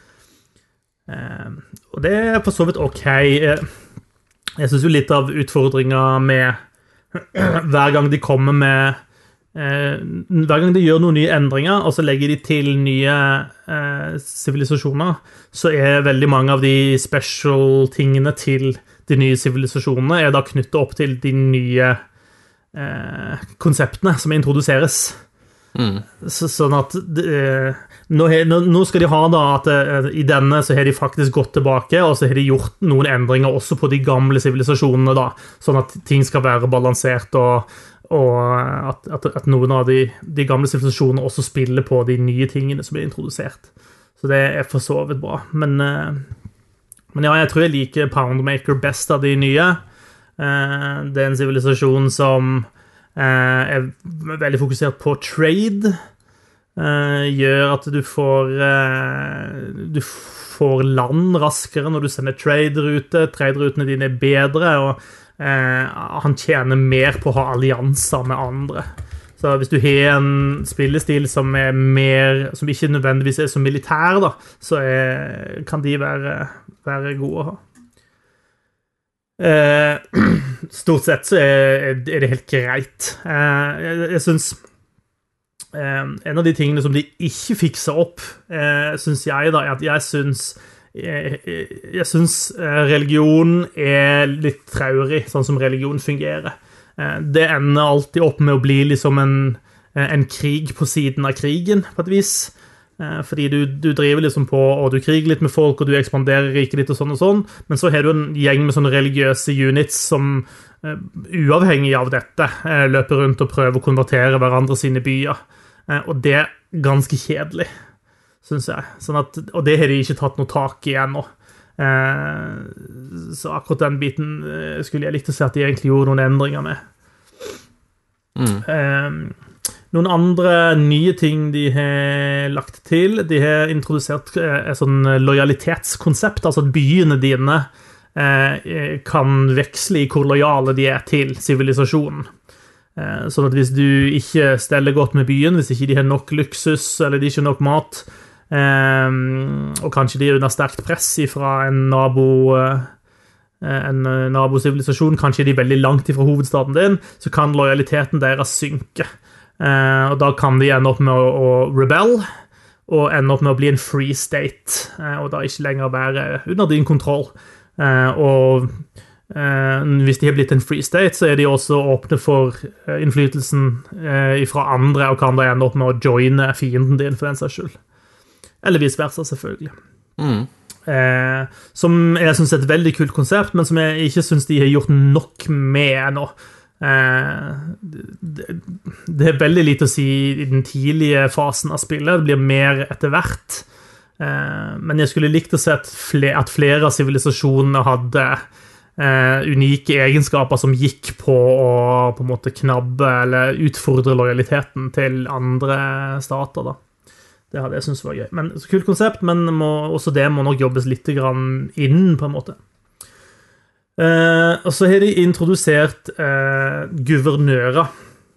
Og det for så vidt ok. Jeg synes jo litt av utfordringen med hver gang de kommer med hver gang de gjør noen nye endringer, og så legger de til nye sivilisasjoner, så veldig mange av de special tingene til de nye sivilisasjonene da knyttet opp til de nye konseptene som introduseres. Sånn at nå skal de ha da at i denne så har de faktisk gått tilbake, og så har de gjort noen endringer også på de gamle sivilisasjonene da, sånn at ting skal være balansert, og at noen av de gamle sivilisasjonene også spiller på de nye tingene som blir introdusert. Så det for så vidt bra. Men ja, jeg tror jeg liker Poundmaker best av de nye. Det en sivilisasjon som veldig fokusert på trade, gjør at du får land raskere når du sender trade-rutene dine bedre, og han tjener mer på å ha allianser med andre. Så hvis du har en spillestil som som ikke nødvendigvis så militær da, så kan de være gode å ha. Stort sett så det helt greit. Jeg synes en av de tingene som de ikke fikser opp, synes jeg da, at jeg synes religion litt traurig, sånn som religion fungerer. Det ender alltid opp med å bli liksom en krig på siden av krigen, på et vis. Fordi du driver liksom på, og du kriger litt med folk, og du ekspanderer riket litt og sånn, men så har du en gjeng med sånne religiøse units som uavhengig av dette løper rundt og prøver å konvertere hverandre sine byer. Og det ganske kjedelig, synes jeg. Og det har de ikke tatt noe tak i ennå. Så akkurat den biten skulle jeg likt å se at de egentlig gjorde noen endringer med. Noen andre nye ting de har lagt til, de har introdusert et sånn lojalitetskonsept, altså at byene dine kan veksle i hvor lojale de til sivilisasjonen. Sånn at hvis du ikke steller godt med byen, hvis ikke de har nok luksus, eller de ikke har nok mat, og kanskje de under sterkt press fra en nabosivilisasjon, kanskje de veldig langt ifra hovedstaden din, så kan lojaliteten deres synke. Og da kan de ende opp med å rebel, og ende opp med å bli en free state, og da ikke lenger være under din kontroll. Og hvis de har blitt en free state, så de også åpne for innflytelsen fra andre, og kan da ende opp med å joine fienden din for den saks skyld. Eller vice versa, selvfølgelig. Som jeg synes et veldig kult konsept, men som jeg ikke synes de har gjort nok med nå. Det veldig lite å si i den tidlige fasen av spillet. Det blir mer etter hvert. Men jeg skulle likt å se at flere av sivilisasjonene hadde unike egenskaper som gikk på å på en måte knabbe eller utfordre lojaliteten til andre stater da. Det hadde jeg synes var gøy. Men så kult konsept, men også det må nok jobbes litt grann inn på en måte. Og så har de introdusert guvernører.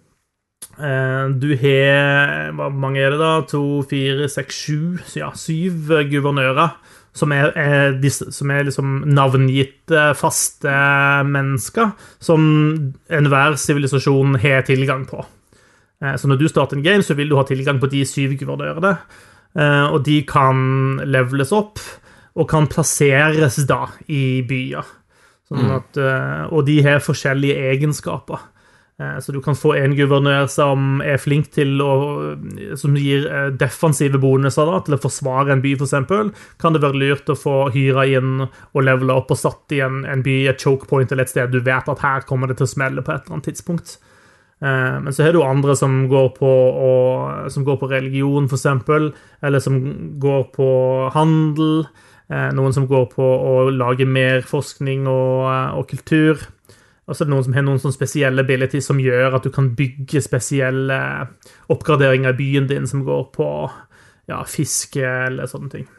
Du har, hvor mange det da? 2, 4, 6, 7, ja, 7 guvernører som som liksom navngitte faste mennesker som enhver sivilisasjon har tilgang på. Så når du starter en game, så vil du ha tilgang på de 7 guvernørene, og de kan leveles opp og kan plasseres da i byer. Sånn at, og de har forskjellige egenskaper. Så du kan få en guvernør som flink til som gir defensive bonuser da, til å forsvare en by for eksempel. Kan det være lurt å få hyre inn og levele opp og satt i en by, et choke point eller et sted du vet at her kommer det til å smelle på et eller annet tidspunkt. Men så har du andre som går på religion for eksempel, eller som går på handel, noen som går på å lage mer forskning og kultur, Og så er det noen som har noen sånne spesielle abilities som gjør at du kan bygge spesielle oppgraderinger i byen din som går på fiske eller sånne ting.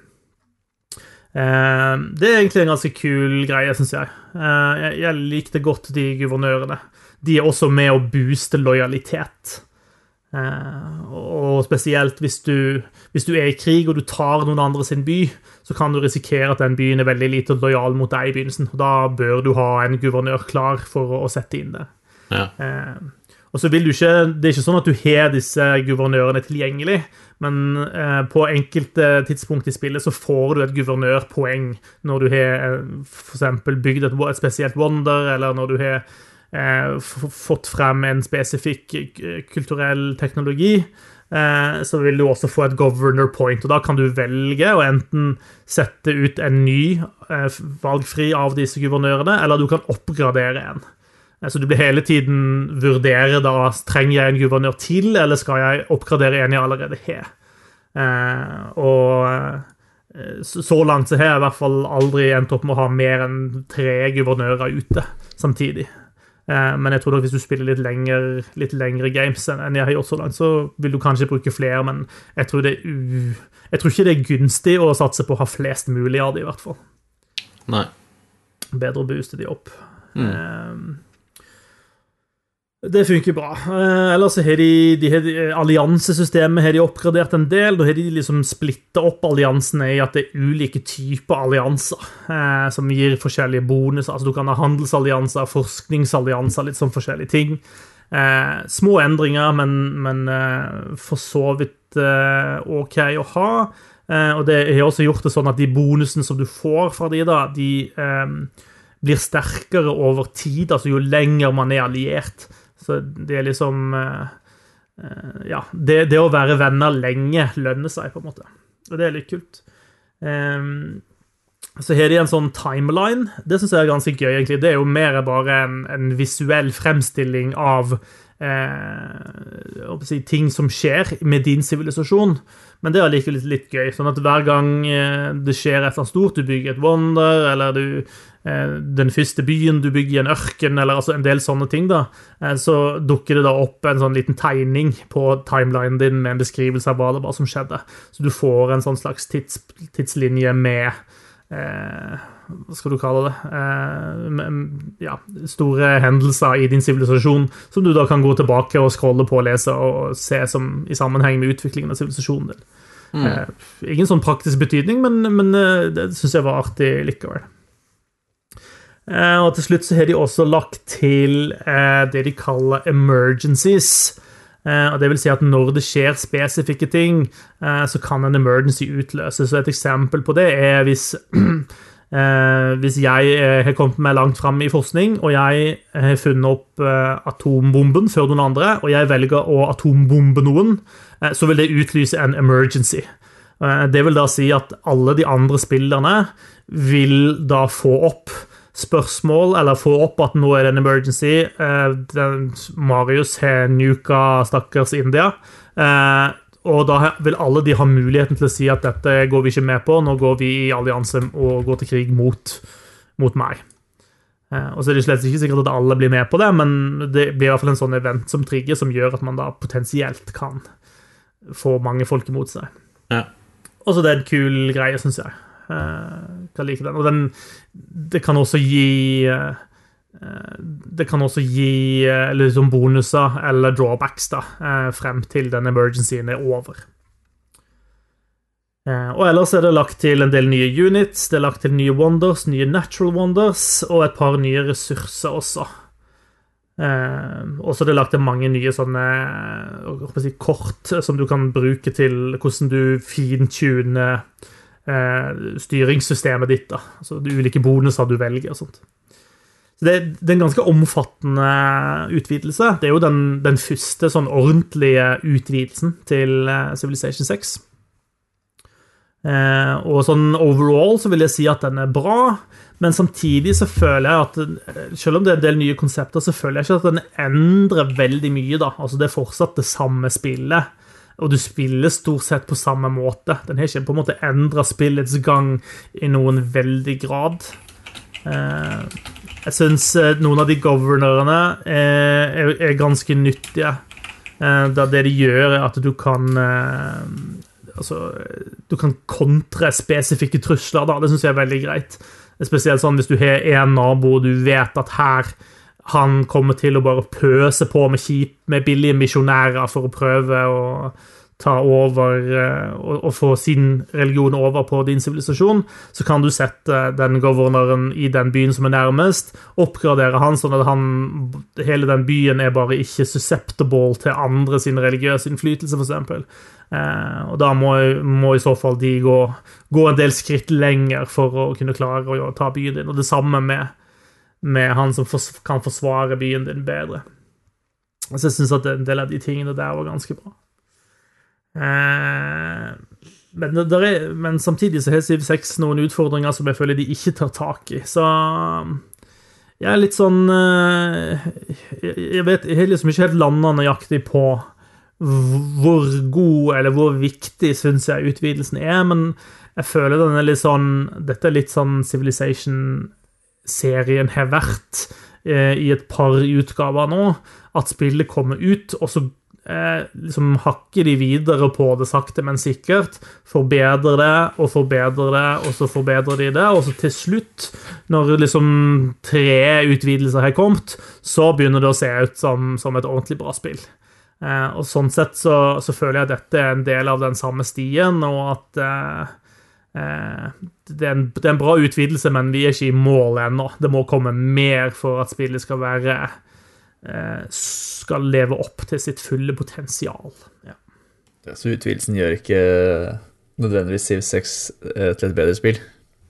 Det er egentlig en ganske kul greie, synes jeg. Jeg likte godt de guvernørene. De er også med å booste lojalitet. Og spesielt hvis du er i krig og du tar noen andre sin by, så kan du risikere at den byen er veldig lite lojal mot deg i begynnelsen, og da bør du ha en guvernør klar for å sette inn det. Og så vil du ikke, det er ikke sånn at du har disse guvernørene tilgjengelig, men på enkelte tidspunkt i spillet så får du et guvernørpoeng når du har for eksempel bygd et spesielt wonder, eller når du har fått frem en spesifikk kulturell teknologi, så vil du også få et governor point, og da kan du velge å enten sette ut en ny valgfri av disse guvernørene, eller du kan oppgradere en. Så du blir hele tiden vurdere da, trenger jeg en guvernør til, eller skal jeg oppgradere en jeg allerede har? Og så langt så har jeg i hvert fall aldri endt opp med å ha mer enn 3 guvernører ute samtidig. Men jeg tror at hvis du spiller litt lengre games enn jeg har gjort så langt, så vil du kanskje bruke flere, men jeg tror ikke det er gunstig å satse på å ha flest mulig av det i hvert fall. Nei. Bedre å booste de opp. Det funker bra. Ellers så har de alliansesystemet har de oppgradert en del. Da har de liksom splittet opp alliansene i at det er ulike typer allianser som gir forskjellige bonuser. Altså du kan ha handelsallianser, forskningsallianser, litt sånn forskjellige ting. Små endringer, men for så vidt ok å ha. Og det har også gjort det sånn at de bonusene som du får fra de da, de blir sterkere over tid, altså jo lenger man er alliert. Så det er liksom det å være venner lenge lønner seg på en måte, og det er litt kult. Så har de en sånn timeline. Det synes jeg er ganske gøy egentlig. Det er jo mer bare en visuell fremstilling av ting som skjer med din sivilisasjon, men det er likevel litt gøy, sånn at hver gang det skjer et eller annet stort, du bygger et wonder, eller den første byen du bygger i en ørken, eller altså en del sånne ting da, så dukker det da opp en sånn liten tegning på timelinen din med en beskrivelse av hva som skjedde, så du får en sånn slags tidslinje med hva skal du kalle det, store hendelser i din sivilisasjon, som du da kan gå tilbake og scrolle på og lese og se som i sammenheng med utviklingen av sivilisasjonen din. Ingen sånn praktisk betydning, men det synes jeg var artig likevel. Og til slutt så har de også lagt til det de kaller emergencies, og det vil si at når det skjer spesifikke ting, så kan en emergency utløses. Så et eksempel på det er hvis jeg har kommet meg langt frem i forskning, og jeg har funnet opp atombomben før noen andre, og jeg velger å atombombe noen, så vil det utlyse en emergency. Det vil da si at alle de andre spillerne vil da få opp spørsmål, eller få opp at nå er det en emergency. Marius har nuka stakkars India, og da vil alle de ha muligheten til å si at dette går vi ikke med på, nå går vi i allianse og går til krig mot meg. Og så er det slett ikke sikkert at alle blir med på det, men det blir i hvert fall en sånn event som trigger, som gjør at man da potensielt kan få mange folk imot seg. Ja. Og så det er en kul greie, synes jeg. Kan like den. Og det kan også gi liksom bonuser eller drawbacks da, frem til den emergencyen er over. Og ellers er det lagt til en del nye units, det er lagt til nye wonders, nye natural wonders, og et par nye ressurser også. Og så er det lagt til mange nye sånne kort som du kan bruke til hvordan du fintuner styringssystemet ditt da, altså de ulike bonuser du velger og sånt. Så det er en ganske omfattende utvidelse. Det er jo den første sånn ordentlige utvidelsen til Civilization 6. Og sånn overall så vil jeg si at den er bra, men samtidig så føler jeg at selv om det er en del nye konsepter, så føler jeg ikke at den endrer veldig mye da. Altså det er fortsatt det samme spillet, og du spiller stort sett på samme måte. Den har ikke på en måte endret spillets gang i noen veldig grad. Jeg synes noen av de governørene er ganske nyttige. Da det de gjør er at du kan du kan kontre spesifikke trusler da. Det synes jeg er veldig greit. Spesielt sånn hvis du har en nabo og du vet at her han kommer til å bare pøse på med billige misjonærer for å prøve å ta over og få sin religion over på din sivilisasjon, så kan du sette den governøren i den byen som er nærmest, oppgradere han sånn at hele den byen er bare ikke susceptible til andre sin religiøse innflytelse, for eksempel. Og da må i så fall de gå en del skritt lenger for å kunne klare å ta byen din, og det samme med han som kan forsvare byen din bedre. Så jeg synes at en del av de tingene der var ganske bra. Men samtidig så har Civ 6 noen utfordringer som jeg føler de ikke tar tak i, så jeg er litt sånn jeg har liksom ikke helt landet nøyaktig på hvor god eller hvor viktig synes jeg utvidelsen er, men jeg føler den er litt sånn, dette er litt sånn Civilization-serien har vært i et par utgaver nå, at spillet kommer ut, og så liksom hakker de videre på det sakte, men sikkert, forbedrer det, og så forbedrer de det, og så til slutt, når liksom 3 utvidelser har kommet, så begynner det å se ut som et ordentlig bra spill. Og sånn sett så føler jeg at dette er en del av den samme stien, og at det er en bra utvidelse, men vi er ikke i mål ennå. Det må komme mer for at spillet skal leve opp til sitt fulle potensial. Ja. Så utvidelsen gjør ikke nødvendigvis Civ 6 til et bedre spill?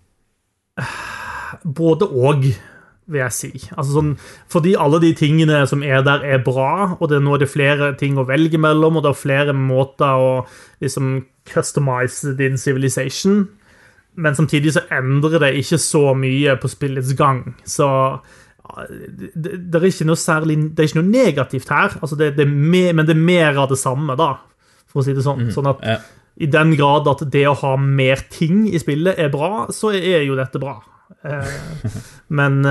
Både og, vil jeg si. Altså sånn, fordi alle de tingene som er der er bra, og nå er det flere ting å velge mellom, og det er flere måter å liksom customize din civilization, men samtidig så endrer det ikke så mye på spillets gang, så det er ikke noe særlig, det er ikke noe negativt her, altså men det er mer av det samme da, for å si det sånn, sånn at i den grad at det å ha mer ting i spillet er bra, så er jo dette bra. Men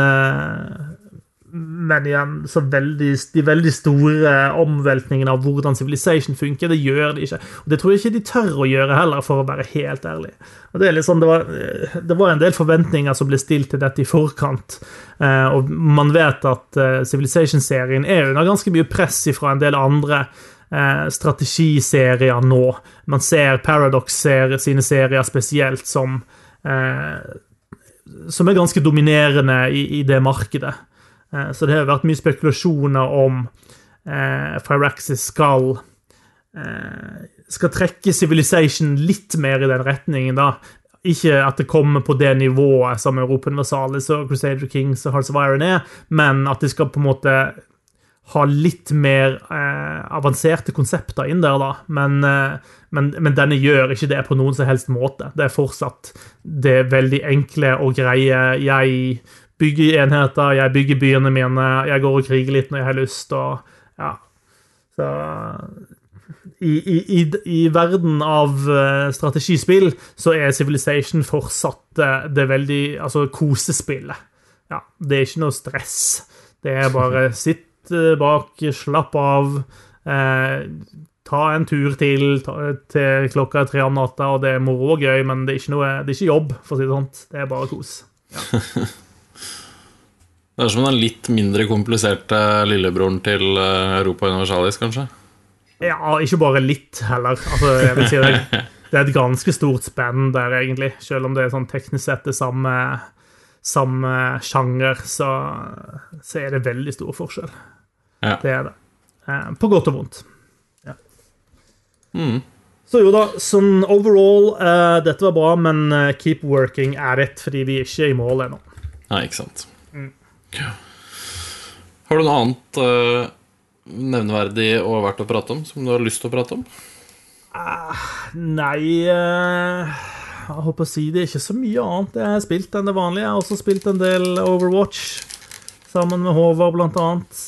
igjen, så de veldig store omveltningene av hvordan Civilization funker, det gjør de ikke. Og det tror jeg ikke de tør å gjøre heller, for å være helt ærlig. Og det er litt sånn, det var en del forventninger som ble stilt til dette i forkant, og man vet at Civilization-serien er under ganske mye press fra en del andre strategiserier nå. Man ser Paradox sine serier spesielt som er ganske dominerende i det markedet. Så det har vært mye spekulasjoner om Firaxis skal trekke Civilization litt mer i den retningen da. Ikke at det kommer på det nivået som Europa Universalis og Crusader Kings og Hearts of Iron er, men at de skal på en måte ha litt mer avanserte konsepter inn der da. Men denne gjør ikke det på noen som helst måte. Det er fortsatt det veldig enkle og greie. Jeg bygger enheter, jeg bygger byene mine, jeg går og kriger litt når jeg har lyst, og ja. Så i verden av strategispill så er Civilization fortsatt det veldig, altså kosespillet. Ja, det er ikke noe stress. Det er bare sitt bak, slapp av, ta en tur til klokka 3 om natta, og det er moro og gøy, men det er ikke jobb, for å si det sånt. Det er bare kos. Ja. Det er som den litt mindre kompliserte lillebroren til Europa Universalis, kanskje? Ja, ikke bare litt heller. Altså, jeg vil si det er et ganske stort spenn der, egentlig. Selv om det er sånn teknisk sett det samme sjanger, så er det veldig stor forskjell. Ja. Det er det. På godt og vondt. Ja. Så jo da, sånn overall, dette var bra, men keep working er rett, fordi vi ikke er i mål ennå. Nei, ikke sant. Ja. Har du noe annet nevneverdig og verdt å prate om, som du har lyst til å prate om? Nei, jeg håper å si det er ikke så mye annet jeg har spilt enn det vanlige. Jeg har også spilt en del Overwatch sammen med Håvard blant annet.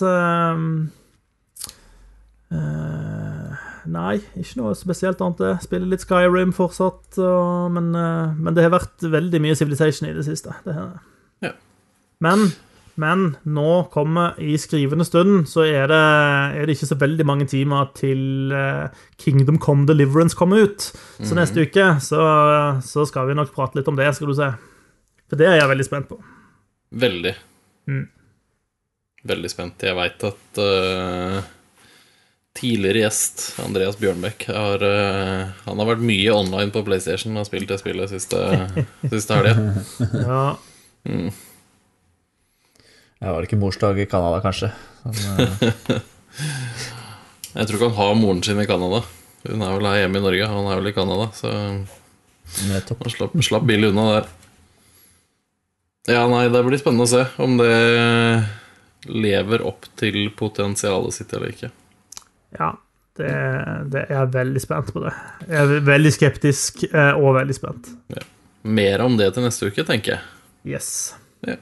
Nei, ikke noe spesielt annet. Jeg spiller litt Skyrim fortsatt, men det har vært veldig mye Civilization i det siste. Det her. Ja. Men Men nå kommer i skrivende stund, så er det ikke så veldig mange timer til Kingdom Come Deliverance kommer ut. Så neste uke så skal vi nok prate litt om det, skal du se. For det er jeg veldig spent på. Veldig. Veldig spent. Jeg vet at tidligere gjest, Andreas Bjørnbekk, han har vært mye online på PlayStation og spilt det spillet siste helgen. Ja. Jeg var ikke morsdag i Kanada, kanskje. Jeg tror ikke han har moren sin i Kanada. Hun er vel her hjemme i Norge, han er vel i Kanada, så han slapp billig unna der. Ja, nei, det blir spennende å se om det lever opp til potensialet sitt eller ikke. Ja, det er jeg veldig spent på det. Jeg er veldig skeptisk og veldig spent. Ja. Mer om det til neste uke, tenker jeg. Yes. Ja.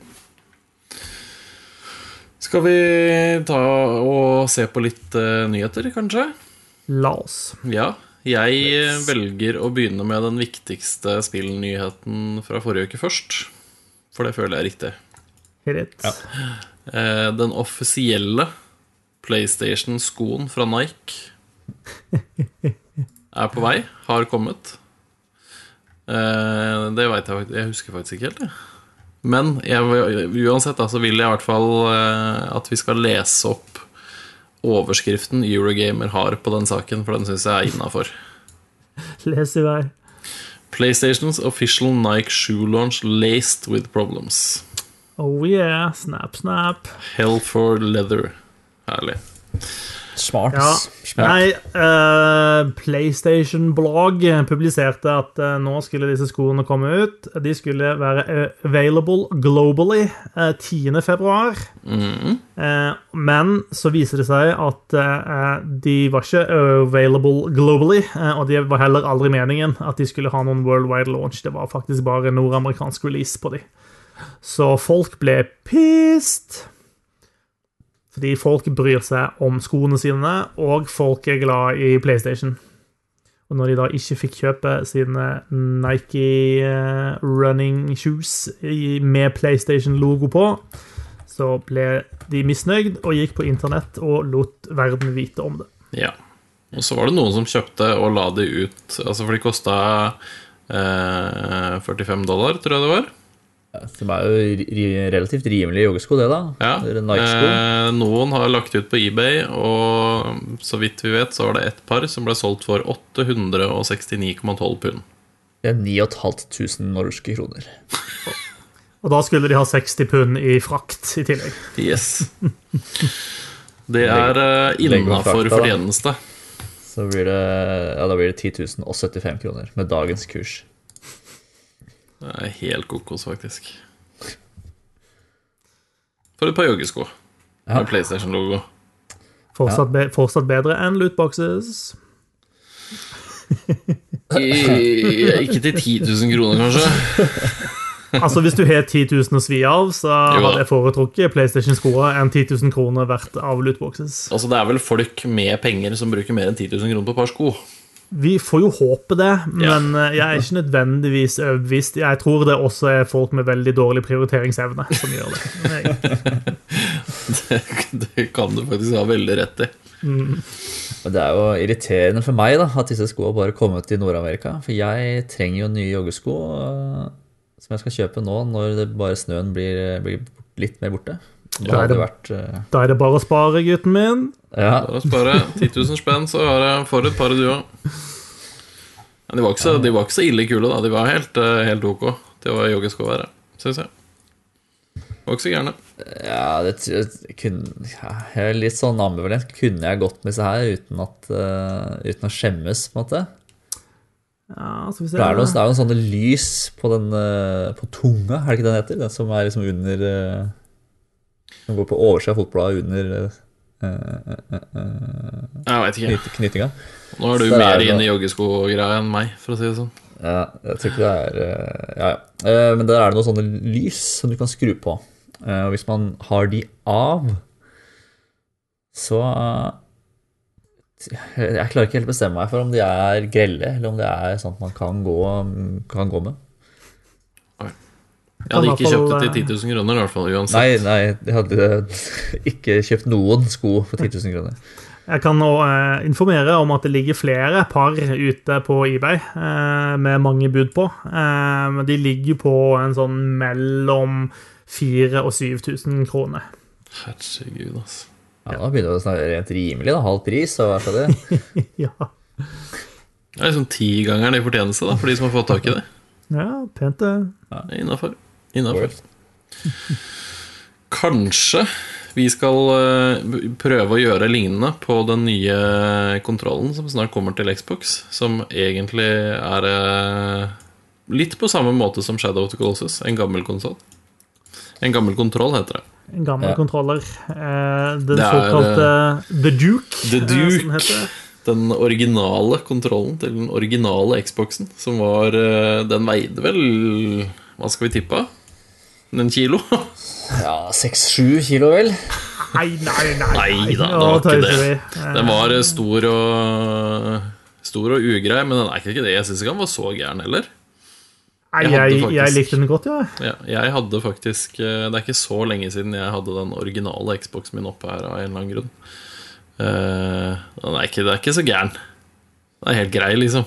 Skal vi ta og se på litt nyheter, kanskje? La oss. Ja, jeg velger å begynne med den viktigste spillnyheten fra forrige uke først. For det føler jeg er riktig. Helt. Ja. Den offisielle PlayStation-skoen fra Nike er på vei, har kommet. Det vet jeg husker faktisk ikke helt det. Men uansett så vil jeg i hvert fall at vi skal lese opp overskriften Eurogamer har på den saken, for den synes jeg er innenfor. Les i vei. PlayStation's official Nike shoe launch laced with problems. Oh yeah, snap, snap. Hell for leather. Herlig. Smart. Ja. Nei, PlayStation-blogg publiserte at nå skulle disse skoene komme ut. De skulle være available globally 10. februar. Men så viser det seg at de var ikke available globally, og det var heller aldri meningen at de skulle ha noen worldwide launch. Det var faktisk bare nordamerikansk release på de. Så folk ble pissed. Fordi folk bryr seg om skoene sine, og folk er glad i PlayStation. Og når de da ikke fikk kjøpe sine Nike running shoes med PlayStation-logo på, så ble de misnøyd og gikk på internett og lot verden vite om det. Ja, og så var det noen som kjøpte og la de ut, altså for de kostet $45, tror jeg det var. Som er jo relativt rimelig joggesko, det da. Ja, noen har lagt ut på eBay, og så vidt vi vet så var det et par som ble solgt for 869,12 pund. Det er 9.500 norske kroner. Og da skulle de ha 60 pund i frakt i tillegg. Yes. Det er innenfor fortjeneste. Så blir det, ja, da blir det 10.075 kroner med dagens kurs. Det er helt kokos, faktisk. For et par joggesko med PlayStation-logo. Fortsatt bedre enn lootboxes. Ikke til 10.000 kroner, kanskje. Altså, hvis du har 10.000 å svi av, så hadde jeg foretrukket PlayStation-skoer enn 10.000 kroner verdt av lootboxes. Altså, det er vel folk med penger som bruker mer enn 10.000 kroner på par sko. Vi får jo håpe det, men jeg er ikke nødvendigvis overbevist. Jeg tror det også er folk med veldig dårlig prioriteringsevne som gjør det. Det kan du faktisk ha veldig rett i. Det er jo irriterende for meg da, at disse skoene bare kommer til Nord-Amerika. For jeg trenger jo nye joggesko som jeg skal kjøpe nå når det bare snøen blir litt mer borte. Da er det bare å spare, gutten min. Ja. Bare å spare 10.000 spenn, så får du et par i dua. Men de var ikke så ille kule da. De var helt ok. Det var joggesko være, synes jeg. Det var ikke så gjerne. Ja, jeg er litt sånn ambivalent. Kunne jeg gått med seg her uten å skjemmes, på en måte? Ja, så vi ser det er noen sånne lys på tunga, er det ikke den heter? Den som er liksom under som går på oversiden av fotbladet under jeg vet ikke. Knyttinga. Nå er du mer inn i joggesko-greia enn meg, for å si det sånn. Ja, jeg tror ikke det er men der er det noen sånne lys som du kan skru på. Og hvis man har de av, så jeg klarer ikke helt bestemme meg for om de er grelle, eller om det er sånn at man kan gå med. Jeg hadde ikke kjøpt det til 10 000 kroner i hvert fall, uansett. Nei, jeg hadde ikke kjøpt noen sko for 10 000 kroner. Jeg kan nå informere om at det ligger flere par ute på eBay med mange bud på. De ligger på en sånn mellom 4 og 7 000 kroner. Herregud, altså. Ja, da begynner det å snakke rent rimelig, da. Halv pris, og hva er det? Ja. Det er liksom 10-gangeren i fortjeneste da, for de som har fått tak i det. Ja, pent det. Ja, innenfor. Kanskje vi skal prøve å gjøre lignende på den nye kontrollen som snart kommer til Xbox, som egentlig er litt på samme måte som Shadow of the Colossus, en gammel konsol. En gammel kontroll heter det. En gammel kontroller. Den såkalte The Duke, The Duke. som heter det. Den originale kontrollen til den originale Xboxen, som var, den veide vel, hva skal vi tippe? En kilo? Ja, 6-7 kilo vel? Nei. Nei da, det var ikke det. Den var stor og ugrei, men den er ikke det. Jeg synes ikke den var så gæren heller. Jeg likte den godt, ja. Ja, jeg hadde faktisk, det er ikke så lenge siden jeg hadde den originale Xboxen min oppe her av en eller annen grunn. Det er ikke så gæren. Det er helt grei, liksom.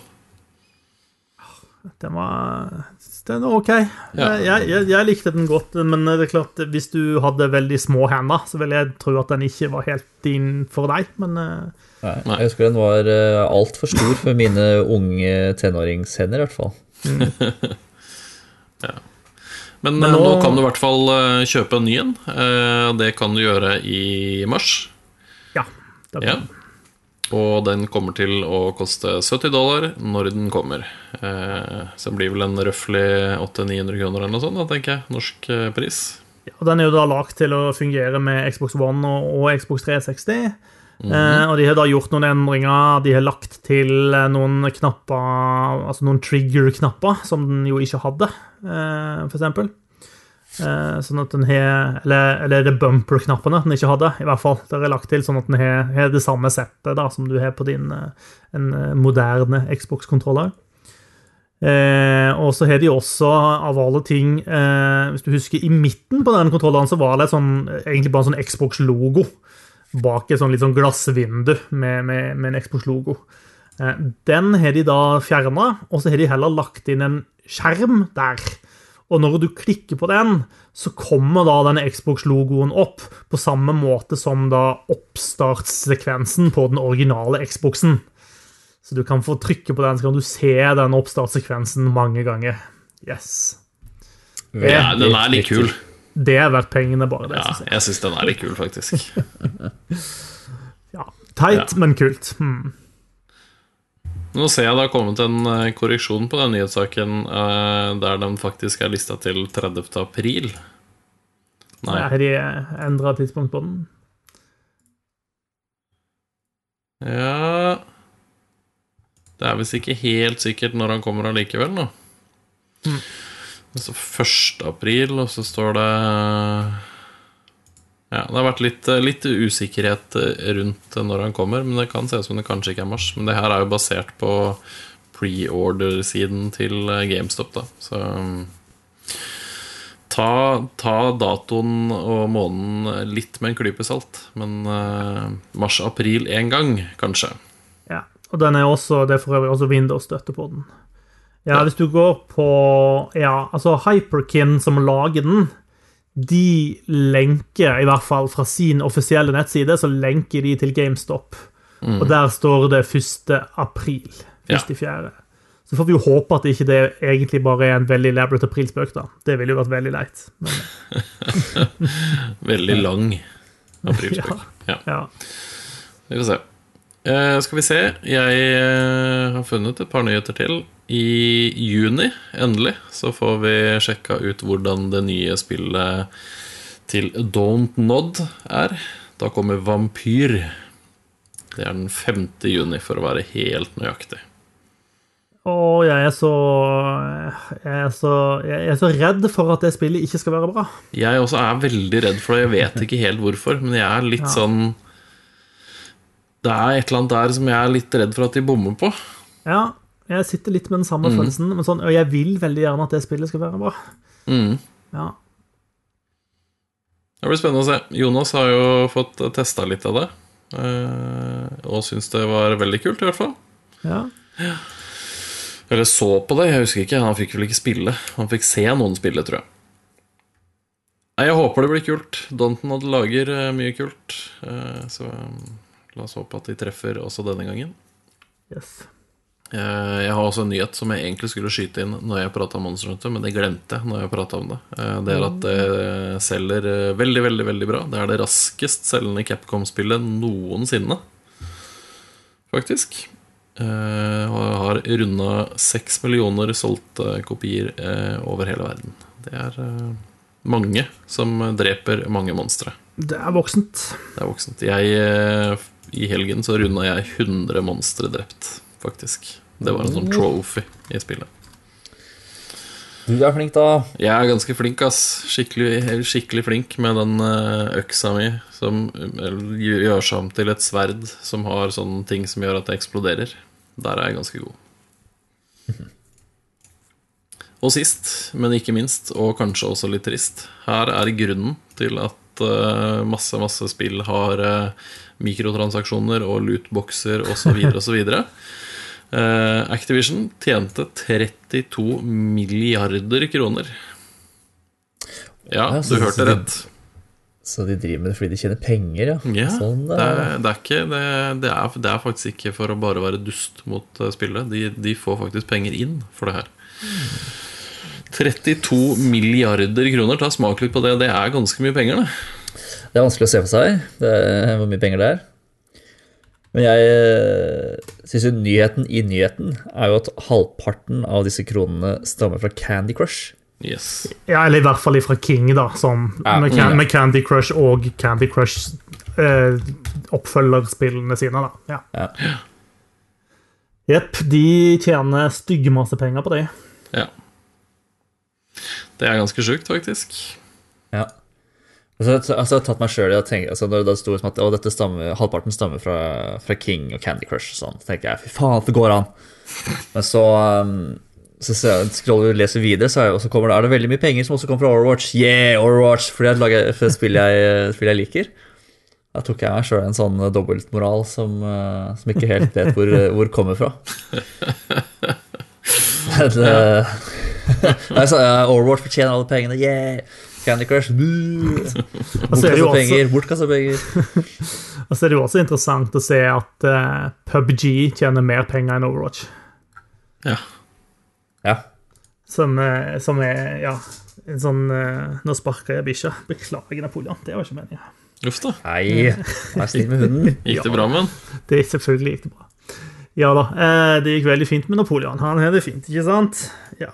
Den var ok. Ja. Jeg likte den godt, men det er klart, hvis du hadde veldig små hender, så vil jeg tro at den ikke var helt din for deg, men... Nei, jeg husker den var alt for stor for mine unge tenåringshender, i hvert fall. Ja. Men nå kan du i hvert fall kjøpe en ny en. Det kan du gjøre i mars. Ja. Og den kommer til å koste $70 når den kommer. Så det blir vel en røffelig 800-900 kroner eller noe sånt, da, tenker jeg, norsk pris. Ja, og den er jo da lagt til å fungere med Xbox One og Xbox 360. Og de har da gjort noen endringer. De har lagt til noen knapper, altså noen trigger-knapper, som den jo ikke hadde, for eksempel. Sånn at den har, eller det bumper-knappene den ikke hadde, i hvert fall. Det er lagt til sånn at den har det samme settet da, som du har på din en moderne Xbox-kontroller. Og så har de også av alle ting, hvis du husker, i midten på den kontrolleren så var det egentlig bare en sånn Xbox-logo bak et sånn litt sånn glassvindu med en Xbox-logo. Den har de da fjernet, og så har de heller lagt inn en skjerm der. Og når du klikker på den, så kommer da denne Xbox-logoen opp på samme måte som da oppstartssekvensen på den originale Xboxen. Så du kan få trykke på den, så kan du se den oppstartssekvensen mange ganger. Yes. Ja, den er litt kul. Det er verdt pengene bare, det, synes jeg. Jeg synes den er litt kul, faktisk. Ja, teit, men kult. Nå ser jeg det har kommet en korreksjon på den nyhetssaken der den faktisk er listet til 30. april. Nei. Har de endret tidspunkt på den? Ja... Det er vist ikke helt sikkert når han kommer allikevel nå. Så 1. april, og så står det... Ja, det har vært litt usikkerhet rundt når han kommer, men det kan se ut som det kanskje ikke er mars. Men det her er jo basert på pre-order-siden til GameStop da. Så ta datoen og måneden litt med en klype salt. Men mars-april en gang, kanskje. Ja, og den er også, det er for øvrig også Windows-støtte på den. Ja, hvis du går på, ja, altså Hyperkin som lager den, de lenker, i hvert fall fra sin offisielle nettside, så lenker de til GameStop. Og der står det 1. april. 1.4. Så får vi jo håpe at ikke det egentlig bare er en veldig elaborate aprilspøk da. Det ville jo vært veldig leit. Men... veldig lang aprilspøk. Ja. Vi får se. Skal vi se. Jeg har funnet et par nyheter til. I juni, endelig, så får vi sjekka ut hvordan det nye spillet til Don't Nod er. Da kommer Vampyr. Det er den 5. juni, for å være helt nøyaktig. Og jeg er så redd for at det spillet ikke skal være bra. Jeg også er veldig redd for det. Jeg vet ikke helt hvorfor, men jeg er litt sånn... Det er et eller annet der som jeg er litt redd for at de bommer på. Ja, jeg sitter litt med den samme følelsen, men sånn, og jeg vil veldig gjerne at det spillet skal være bra. Ja. Det blir spennende å se. Jonas har jo fått testet litt av det, og synes det var veldig kult i hvert fall. Ja. Eller så på det, jeg husker ikke. Han fikk vel ikke spille. Han fikk se noen spille, tror jeg. Nei, jeg håper det blir kult. Downton hadde lager mye kult, så la oss håpe at de treffer også denne gangen. Yes. Jeg har også en nyhet som jeg egentlig skulle skyte inn når jeg pratet om Monster Hunter, men det glemte jeg når jeg pratet om det. Det er at det selger veldig, veldig, veldig bra. Det er det raskest selgende Capcom-spillet noensinne, faktisk. Og har rundet 6 millioner solgte kopier over hele verden. Det er mange som dreper mange monstre. Det er voksent. Det er voksent. I helgen så rundet jeg 100 monstre drept, faktisk. Det var en sånn trophy i spillet. Du er flink da. Jeg er ganske flink, ass. Skikkelig flink med den øksa mi, som gjør seg om til et sverd som har sånne ting som gjør at det eksploderer. Der er jeg ganske god. Og sist, men ikke minst, og kanskje også litt trist, her er grunnen til at masse spill har mikrotransaksjoner og lootboxer og så videre og så videre. Activision tjente 32 milliarder kroner. Ja, du hørte rett. Så de driver med det fordi de tjener penger, ja? Ja, sånn, det er faktisk ikke for å bare være dust mot spillet. De får faktisk penger inn for det her. 32 milliarder kroner, ta smak litt på det. Det er ganske mye penger, det. Det er vanskelig å se for seg hvor mye penger det er. Men jeg synes jo nyheten i nyheten er jo at halvparten av disse kronene stammer fra Candy Crush. Yes. Ja, eller i hvert fall fra King da, som med Candy Crush og Candy Crush oppfølgerspillene sine da. Ja. Jepp, de tjener stygge masse penger på det. Ja. Det er ganske sjukt, faktisk. Ja. Altså, jeg har tatt meg selv i å tenke, altså, når det stod som at halvparten stammer fra King og Candy Crush og sånn, så tenker jeg, fy faen, det går an. Men så scroller vi og leser videre, så kommer er det veldig mye penger som også kommer fra Overwatch. Yeah, Overwatch, fordi jeg lager for spill jeg liker. Da tok jeg meg selv en sånn dobbeltmoral som ikke helt vet hvor kommer fra. Overwatch fortjener alle pengene. Yeah, Candy Crush. Bortkastet penger. Og så er det jo også interessant å se at PUBG tjener mer penger enn Overwatch. Ja. Som er, ja, en sånn nå sparker jeg bikkja. Beklager, Napoleon, det var ikke meningen. Uff da. Nei, vær snill med hunden. Gikk det bra med den? Det selvfølgelig gikk det bra. Ja da, det gikk veldig fint med Napoleon. Han hadde det fint, ikke sant? Ja.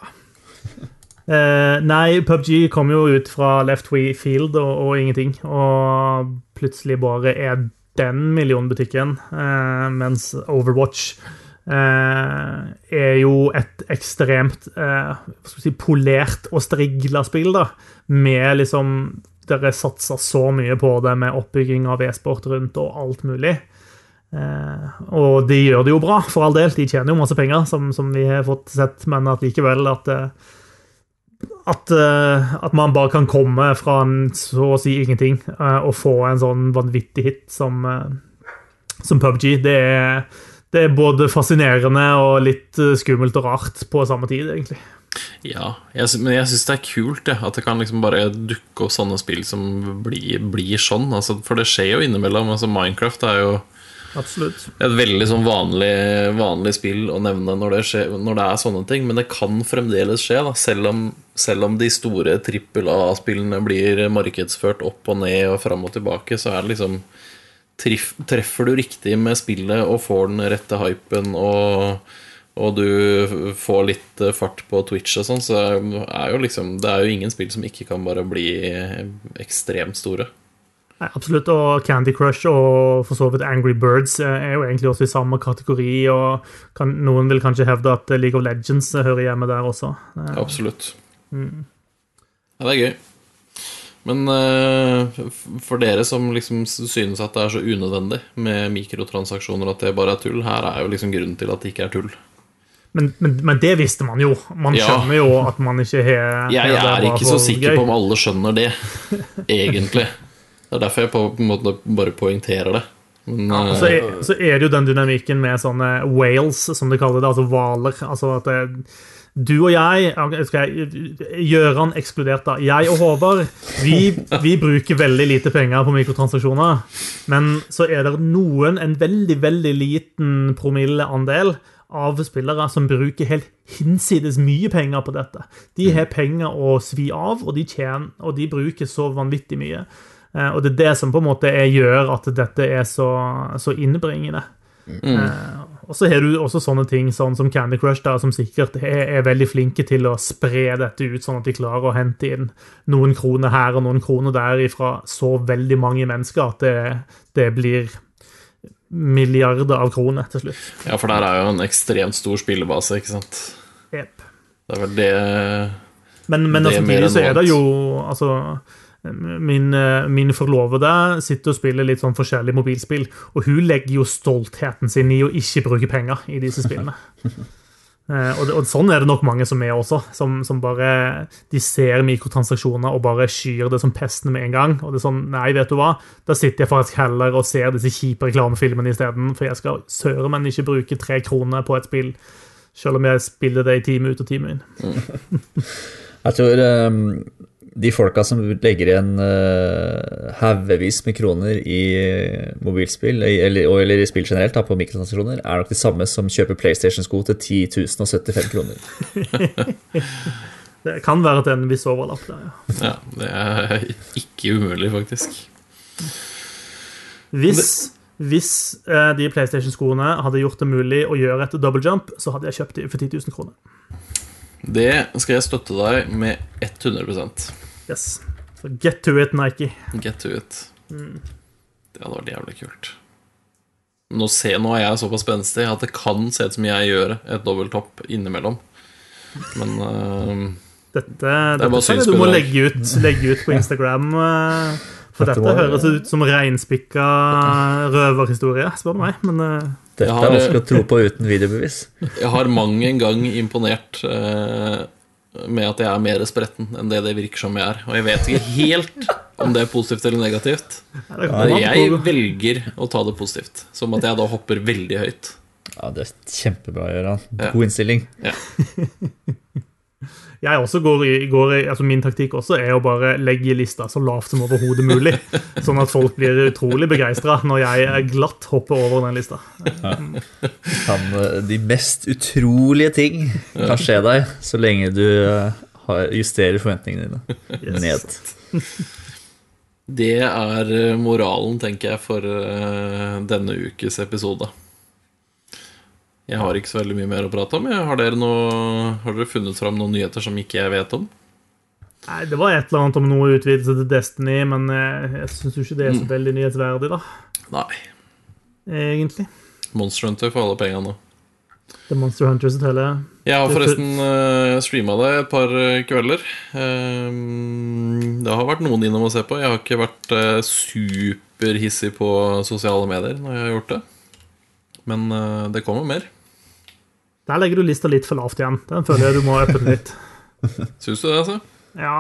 Nei, PUBG kom jo ut fra Left Field og ingenting, og plutselig bare er den millionbutikken, mens Overwatch er jo et ekstremt polert og strigla spill da, med liksom dere satser så mye på det med oppbygging av e-sport rundt og alt mulig. Og de gjør det jo bra, for all del. De tjener jo masse penger, som vi har fått sett, men at likevel at man bare kan komme fra en så å si ingenting og få en sånn vanvittig hit som PUBG, det er både fascinerende og litt skummelt og rart på samme tid, egentlig. Ja, men jeg synes det er kult at det kan liksom bare dukke opp sånne spill som blir sånn, altså, for det skjer jo innimellom. Altså, Minecraft er jo absolutt et veldig sånn vanlig spill å nevne når det er sånne ting, men det kan fremdeles skje da, selv om de store AAA-spillene blir markedsført opp og ned og frem og tilbake, så er det liksom treffer du riktig med spillet og får den rette hypen og du får litt fart på Twitch og sånn, så er jo liksom, det er jo ingen spill som ikke kan bare bli ekstremt store. Nei, absolutt, og Candy Crush og for så vidt Angry Birds er jo egentlig også i samme kategori, og noen vil kanskje hevde at League of Legends hører hjemme der også. Absolutt. Ja, det er gøy. Men for dere som liksom synes at det er så unødvendig med mikrotransaksjoner, at det bare er tull, her er jo liksom grunnen til at det ikke er tull. Men det visste man jo. Man skjønner jo at man ikke har Jeg ikke så sikker på om alle skjønner det, egentlig. Det derfor jeg på en måte bare poengterer det. Men, så det jo den dynamikken med sånne whales, som de kaller det, altså valer. Altså at du og jeg, Gjøran ekskludert da, jeg og Håvard, vi bruker veldig lite penger på mikrotransaksjoner, men så det en veldig, veldig liten promilleandel av spillere som bruker helt hinsides mye penger på dette. De har penger å svi av, og de bruker så vanvittig mye. Og det som på en måte gjør at dette så innebringende. Og så har du også sånne ting sånn som Candy Crush da, som sikkert veldig flinke til å spre dette ut sånn at de klarer å hente inn noen kroner her og noen kroner der fra så veldig mange mennesker at det blir milliarder av kroner til slutt. Ja, for der jo en ekstremt stor spillebase, ikke sant? Yep. Det vel det. Men samtidig så det jo altså min forlovede sitter og spiller litt sånn forskjellige mobilspill, og hun legger jo stoltheten sin i å ikke bruke penger i disse spillene. Og sånn det nok mange som også, som bare de ser mikrotransaksjoner og bare skyr det som pesten med en gang, og det sånn, nei, vet du hva, da sitter jeg faktisk heller og ser disse kjipe reklamefilmene i stedet, for jeg skal søre, men ikke bruke 3 kroner på et spill, selv om jeg spiller det i time ut og time inn. Jeg tror de folka som legger igjen haugevis med kroner i mobilspill, eller i spill generelt da, på mikrotransaksjoner, nok de samme som kjøper PlayStation-sko til 10 075 kroner. Det kan være at en viss overlapp der, ja. Ja, det ikke umulig, faktisk. Hvis de PlayStation-skoene hadde gjort det mulig å gjøre et double jump, så hadde jeg kjøpt de for 10 000 kroner. Det skal jeg støtte deg med 100%. Yes. Så get to it, Nike. Get to it. Det hadde vært jævlig kult. Nå jeg såpass spenstig at det kan se ut som jeg gjør et dobbelttopp innimellom. Men dette du må legge ut på Instagram, for dette høres ut som reinspikka røverhistorie, spør du meg. Men dette vanskelig å tro på uten videobevis. Jeg har mange en gang imponert med at jeg mer spretten enn det virker som jeg og jeg vet ikke helt om det positivt eller negativt. Jeg velger å ta det positivt, som at jeg da hopper veldig høyt. Ja, det kjempebra å gjøre. God innstilling. Ja. Jeg også altså min taktikk også å bare legge lista så lavt som overhodet mulig, sånn at folk blir utrolig begeistret når jeg glatt hopper over den lista. De mest utrolige ting kan skje deg, så lenge du justerer forventningene dine ned. Det moralen, tenker jeg, for denne ukes episode. Jeg har ikke så veldig mye mer å prate om. Har dere funnet fram noen nyheter som ikke jeg vet om? Nei, det var et eller annet om noe utvidelse til Destiny, men jeg synes jo ikke det så veldig nyhetsverdig da. Nei. Egentlig. Monster Hunter for alle pengene nå. Det Monster Hunter sitt hele... Jeg har forresten streamet det et par kvelder. Det har vært noen innom å se på. Jeg har ikke vært superhissig på sosiale medier når jeg har gjort det. Men det kommer mer. Der legger du lista litt for lavt igjen. Den føler jeg du må øppe litt. Synes du det, altså? Ja.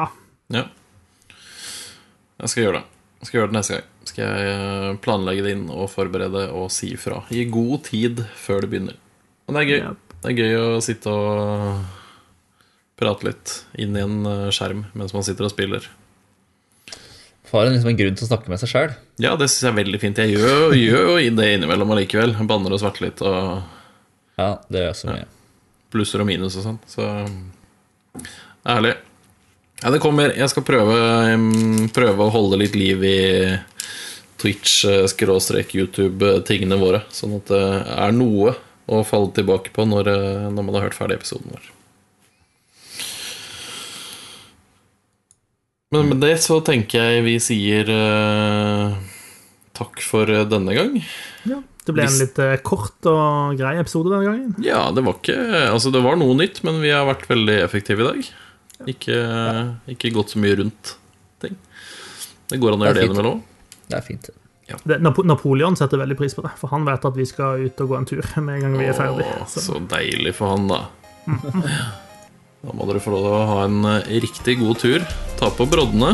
Jeg skal gjøre det. Jeg skal gjøre det neste gang. Skal jeg planlegge det inn og forberede og si ifra. I god tid før det begynner. Men det gøy. Det gøy å sitte og prate litt inn i en skjerm mens man sitter og spiller. Har liksom en grunn til å snakke med seg selv. Ja, det synes jeg veldig fint. Jeg gjør jo det innimellom allikevel. Banner og svarter litt og... Ja, det så mye. Plusser og minus og sånn. Så ærlig. Ja, det kommer. Jeg skal prøve å holde litt liv i Twitch/YouTube-tingene våre, sånn at det noe å falle tilbake på når man har hørt ferdig episoden vår. Men med det så tenker jeg vi sier takk for denne gang. Ja, det ble en litt kort og grei episode denne gangen. Ja, det var ikke... Altså, det var noe nytt, men vi har vært veldig effektive i dag. Ikke gått så mye rundt ting. Det går an å gjøre det innimellom. Det fint. Ja. Napoleon setter veldig pris på det, for han vet at vi skal ut og gå en tur med en gang vi er ferdig. Så deilig for han, da. Da må dere få lov til å ha en riktig god tur. Ta på broddene.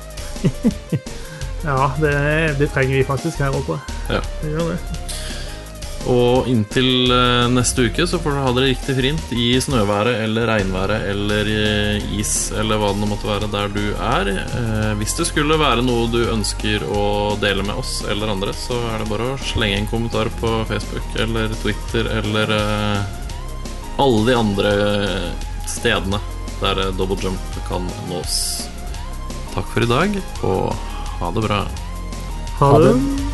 Ja, det trenger vi faktisk her oppe. Ja. Det gjør det. Og inntil neste uke så får dere ha det riktig fint i snøværet eller regnværet eller is eller hva det måtte være der du er. Hvis det skulle være noe du ønsker å dele med oss eller andre, så er det bare å slenge en kommentar på Facebook eller Twitter eller alle de andre stedene der Double Jump kan nås. Takk for i dag, og ha det bra. Ha det.